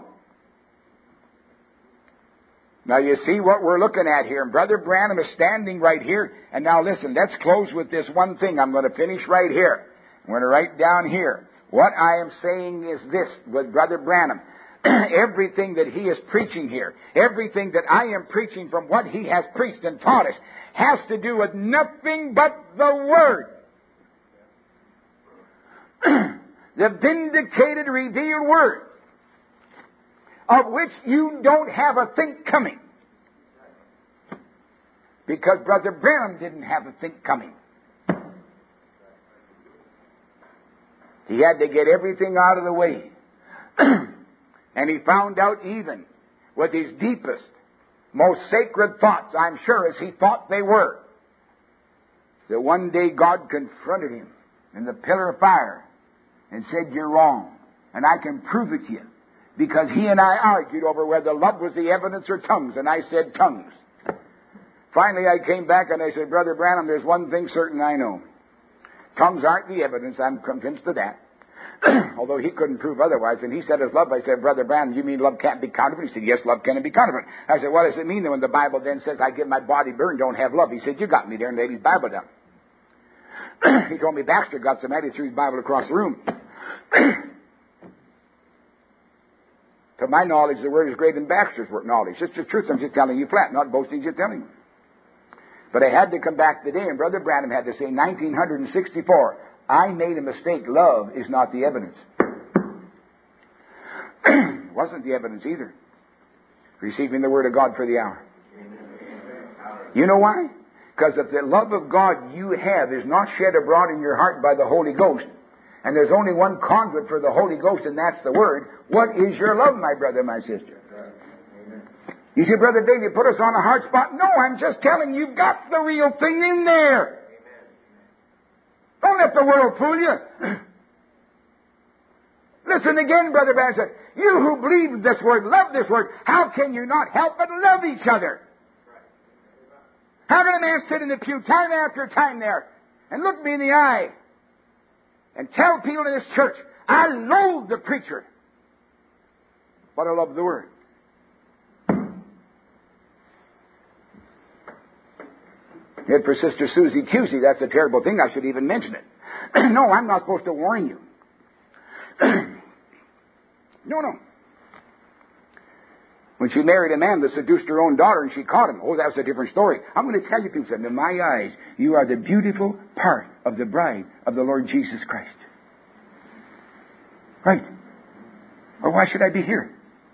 Now you see what we're looking at here. And Brother Branham is standing right here. And now listen, let's close with this one thing. I'm going to finish right here. I'm going to write down here. What I am saying is this with Brother Branham. Everything that he is preaching here, everything that I am preaching from what he has preached and taught us, has to do with nothing but the Word. The vindicated, revealed Word, of which you don't have a think coming. Because Brother Branham didn't have a think coming. He had to get everything out of the way. And he found out even with his deepest, most sacred thoughts, I'm sure as he thought they were, that one day God confronted him in the pillar of fire and said, you're wrong. And I can prove it to you. Because he and I argued over whether love was the evidence or tongues. And I said tongues. Finally I came back and I said, Brother Branham, there's one thing certain I know. Tongues aren't the evidence. I'm convinced of that. Although he couldn't prove otherwise. And he said it's love. I said, Brother Branham, you mean love can't be counterfeit? He said, yes, love can be counterfeit. I said, what does it mean then when the Bible then says I get my body burned, don't have love? He said, you got me there and laid his Bible down. He told me Baxter got so mad he threw his Bible across the room. To my knowledge, the word is greater than Baxter's knowledge. It's the truth. I'm just telling you flat, not boasting, just telling you. But I had to come back today, and Brother Branham had to say, nineteen sixty-four, I made a mistake. Love is not the evidence. Wasn't the evidence either. Receiving the Word of God for the hour. You know why? Because if the love of God you have is not shed abroad in your heart by the Holy Ghost, and there's only one conduit for the Holy Ghost, and that's the Word, what is your love, my brother, my sister? You say, Brother Dave, you put us on a hard spot. No, I'm just telling you, you've got the real thing in there. Don't let the world fool you. Listen again, Brother Branham said, you who believe this Word, love this Word, how can you not help but love each other? How can a man sit in the pew time after time there and look me in the eye and tell people in this church, I loathe the preacher, but I love the Word? Yet for Sister Susie Cusey, that's a terrible thing. I should even mention it. No, I'm not supposed to warn you. No, no. When she married a man that seduced her own daughter and she caught him, oh, that was a different story. I'm going to tell you people, in my eyes, you are the beautiful part of the bride of the Lord Jesus Christ. Right. Or why should I be here?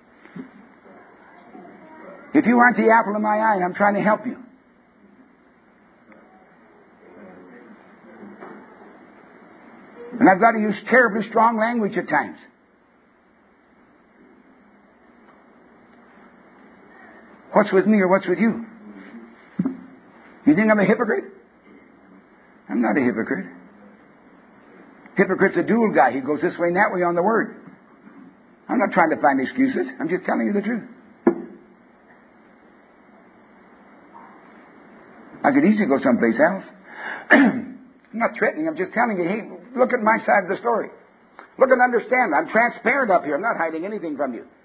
If you aren't the apple of my eye, I'm trying to help you. And I've got to use terribly strong language at times. What's with me or what's with you? You think I'm a hypocrite? I'm not a hypocrite. Hypocrite's a dual guy. He goes this way and that way on the word. I'm not trying to find excuses. I'm just telling you the truth. I could easily go someplace else. I'm not threatening. I'm just telling you, hey, look at my side of the story. Look and understand. I'm transparent up here. I'm not hiding anything from you.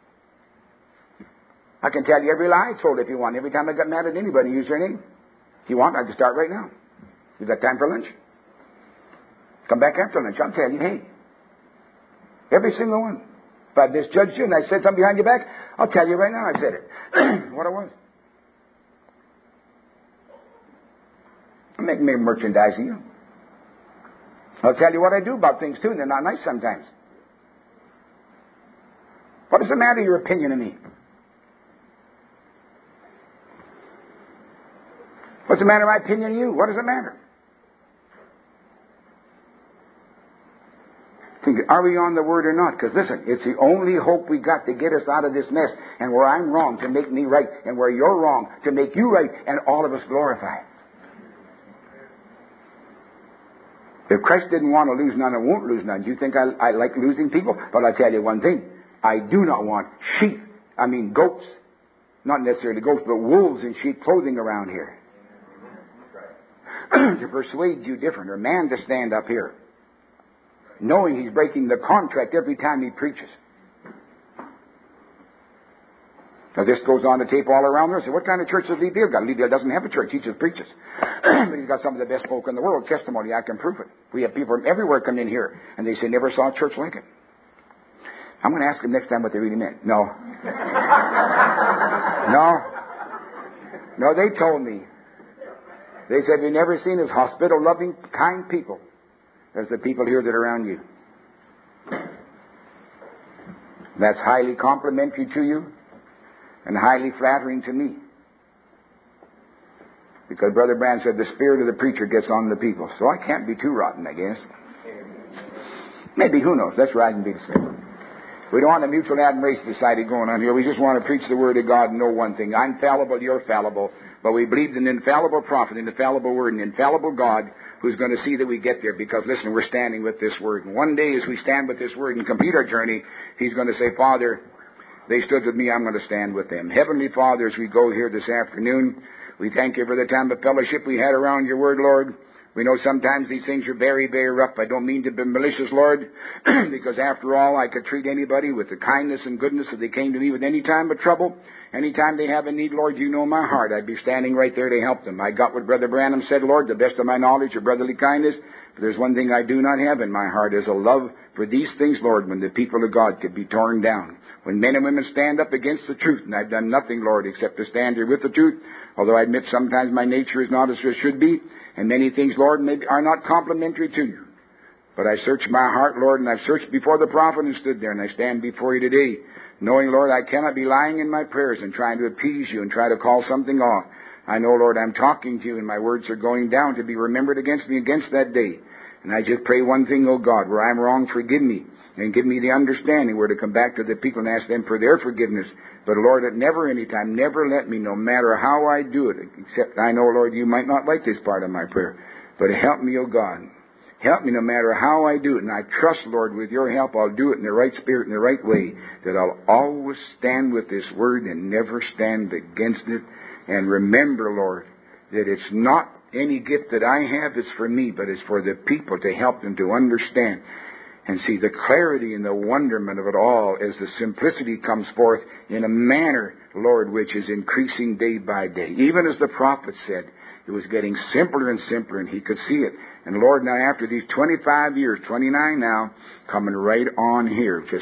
I can tell you every lie I told if you want. Every time I got mad at anybody, use their name. If you want, I can start right now. You got time for lunch? Come back after lunch. I'll tell you, hey. Every single one. If I misjudged you and I said something behind your back, I'll tell you right now I said it. What it was. I'm making me merchandising you. I'll tell you what I do about things too, and they're not nice sometimes. What does it matter, your opinion of me? What's the matter, my opinion of you? What does it matter? Think, are we on the Word or not? Because listen, it's the only hope we got to get us out of this mess. And where I'm wrong, to make me right. And where you're wrong, to make you right. And all of us glorified. If Christ didn't want to lose none, I won't lose none. Do you think I, I like losing people? But I'll tell you one thing. I do not want sheep, I mean goats. Not necessarily goats, but wolves in sheep clothing around here. To persuade you different, or man to stand up here, knowing he's breaking the contract every time he preaches. Now this goes on the tape all around there. So what kind of church does Lee Beale got? Lee Beale doesn't have a church. He just preaches. But he's got some of the best folk in the world. Testimony, I can prove it. We have people from everywhere come in here, and they say, never saw a church like it. I'm going to ask them next time what they really meant. No. No. No, they told me. They said, we've never seen as hospitable, loving, kind people as the people here that are around you. That's highly complimentary to you and highly flattering to me. Because Brother Brand said the spirit of the preacher gets on the people. So I can't be too rotten, I guess. Maybe, who knows? Let's rise and be dismissed. We don't want a mutual admiration society going on here. We just want to preach the Word of God and know one thing. I'm fallible, you're fallible. But we believe in an infallible prophet, an infallible Word, an infallible God who's going to see that we get there. Because, listen, we're standing with this Word. And one day as we stand with this Word and complete our journey, He's going to say, Father, they stood with me, I'm going to stand with them. Heavenly Father, as we go here this afternoon, we thank you for the time of fellowship we had around your Word, Lord. We know sometimes these things are very, very rough. I don't mean to be malicious, Lord, because after all, I could treat anybody with the kindness and goodness if they came to me with any time of trouble. Any time they have a need, Lord, you know my heart. I'd be standing right there to help them. I got what Brother Branham said, Lord, the best of my knowledge of brotherly kindness. But there's one thing I do not have in my heart is a love for these things, Lord, when the people of God could be torn down. When men and women stand up against the truth, and I've done nothing, Lord, except to stand here with the truth, although I admit sometimes my nature is not as it should be, and many things, Lord, maybe are not complimentary to you. But I search my heart, Lord, and I've searched before the prophet and stood there, and I stand before you today, knowing, Lord, I cannot be lying in my prayers and trying to appease you and try to call something off. I know, Lord, I'm talking to you, and my words are going down to be remembered against me against that day. And I just pray one thing, oh God, where I'm wrong, forgive me, and give me the understanding where to come back to the people and ask them for their forgiveness. But, Lord, at never any time, never let me, no matter how I do it, except I know, Lord, you might not like this part of my prayer, but help me, oh God. Help me no matter how I do it. And I trust, Lord, with your help, I'll do it in the right spirit, in the right way, that I'll always stand with this word and never stand against it. And remember, Lord, that it's not any gift that I have is for me, but it's for the people to help them to understand and see the clarity and the wonderment of it all as the simplicity comes forth in a manner, Lord, which is increasing day by day. Even as the prophet said, it was getting simpler and simpler, and he could see it. And Lord, now after these twenty-five years, twenty-nine now, coming right on here, just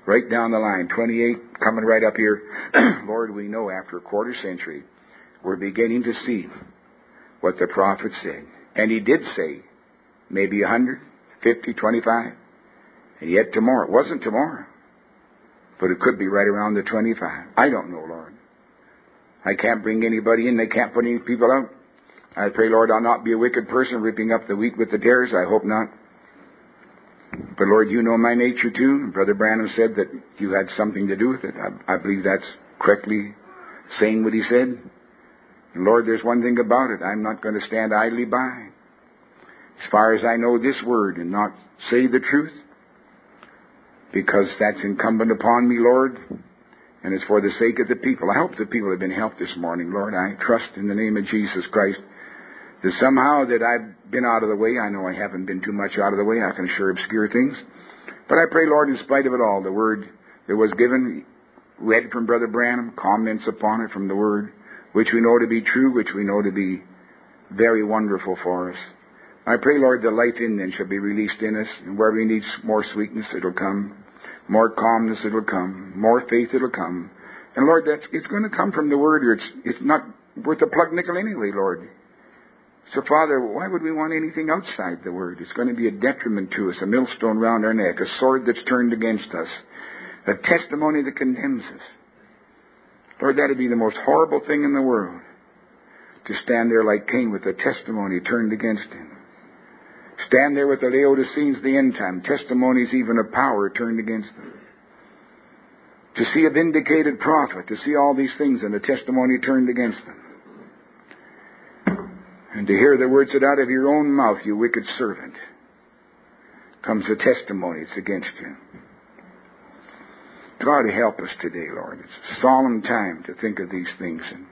right down the line, twenty-eight, coming right up here. Lord, we know after a quarter century, we're beginning to see what the prophet said. And he did say, maybe a hundred, fifty, twenty-five. And yet tomorrow, it wasn't tomorrow, but it could be right around the twenty-five. I don't know, Lord. I can't bring anybody in. They can't put any people out. I pray, Lord, I'll not be a wicked person ripping up the wheat with the tares. I hope not. But Lord, you know my nature too. Brother Branham said that you had something to do with it. I, I believe that's correctly saying what he said. And Lord, there's one thing about it. I'm not going to stand idly by. As far as I know this word and not say the truth, because that's incumbent upon me, Lord, and it's for the sake of the people. I hope the people have been helped this morning, Lord. I trust in the name of Jesus Christ that somehow that I've been out of the way. I know I haven't been too much out of the way. I can sure obscure things. But I pray, Lord, in spite of it all, the word that was given, read from Brother Branham, comments upon it from the word, which we know to be true, which we know to be very wonderful for us. I pray, Lord, the light in then shall be released in us, and where we need more sweetness, it'll come. More calmness, it'll come. More faith, it'll come. And Lord, that's, it's going to come from the word. It's, it's not worth a plug nickel anyway, Lord. So, Father, why would we want anything outside the word? It's going to be a detriment to us, a millstone round our neck, a sword that's turned against us, a testimony that condemns us. Lord, that would be the most horrible thing in the world, to stand there like Cain with a testimony turned against him. Stand there with the Laodiceans, the end time, testimonies even of power turned against them. To see a vindicated prophet, to see all these things and a testimony turned against them. And to hear the words that out of your own mouth, you wicked servant, comes a testimony that's against you. God help us today, Lord. It's a solemn time to think of these things. And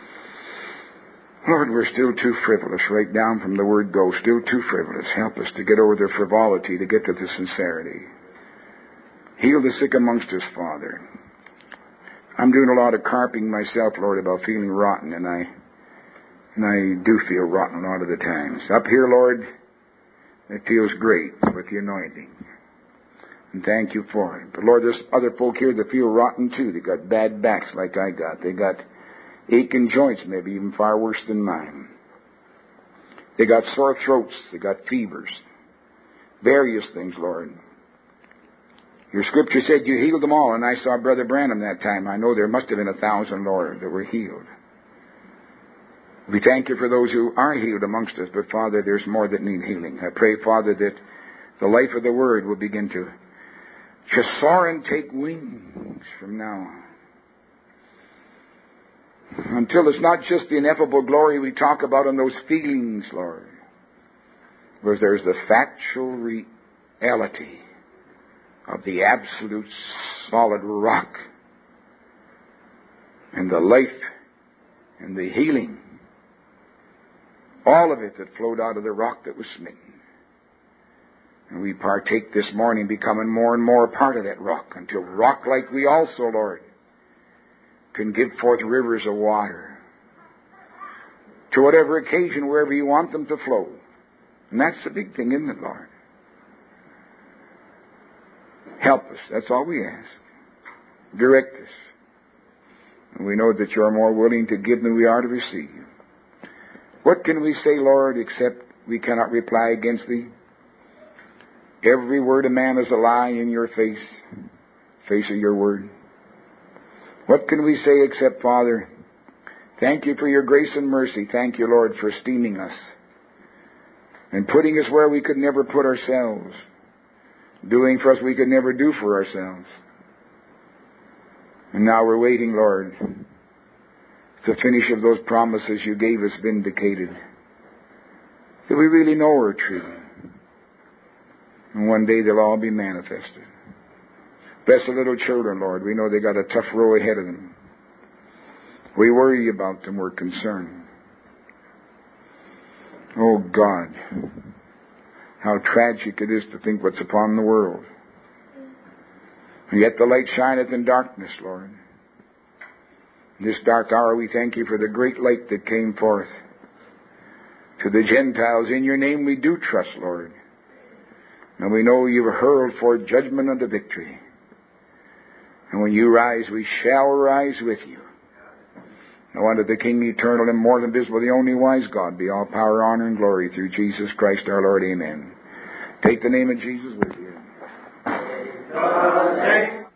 Lord, we're still too frivolous, right down from the word go, still too frivolous. Help us to get over the frivolity, to get to the sincerity. Heal the sick amongst us, Father. I'm doing a lot of carping myself, Lord, about feeling rotten, and I and I do feel rotten a lot of the times. Up here, Lord, it feels great with the anointing. And thank you for it. But Lord, there's other folk here that feel rotten too. They got bad backs like I got. They got aching joints, maybe even far worse than mine. They got sore throats. They got fevers. Various things, Lord. Your scripture said you healed them all, and I saw Brother Branham that time. I know there must have been a thousand, Lord, that were healed. We thank you for those who are healed amongst us, but Father, there's more that need healing. I pray, Father, that the life of the Word will begin to just soar and take wings from now on. Until it's not just the ineffable glory we talk about in those feelings, Lord, but there's the factual reality of the absolute solid rock and the life and the healing, all of it that flowed out of the rock that was smitten. And we partake this morning, becoming more and more a part of that rock, until rock like we also, Lord, can give forth rivers of water to whatever occasion, wherever you want them to flow. And that's the big thing, isn't it, Lord? Help us. That's all we ask. Direct us. And we know that you are more willing to give than we are to receive. What can we say, Lord, except we cannot reply against thee? Every word of man is a lie in your face, face of your word. What can we say except, Father, thank you for your grace and mercy. Thank you, Lord, for esteeming us and putting us where we could never put ourselves, doing for us we could never do for ourselves. And now we're waiting, Lord, the finish of those promises you gave us vindicated, that we really know are true. And one day they'll all be manifested. Bless the little children, Lord. We know they got a tough row ahead of them. We worry about them. We're concerned. Oh, God, how tragic it is to think what's upon the world. And yet the light shineth in darkness, Lord. In this dark hour, we thank you for the great light that came forth to the Gentiles. In your name we do trust, Lord. And we know you've hurled forth judgment unto victory. And when you rise, we shall rise with you. No unto the King, eternal, immortal, invisible, the only wise God, be all power, honor, and glory through Jesus Christ our Lord. Amen. Take the name of Jesus with you.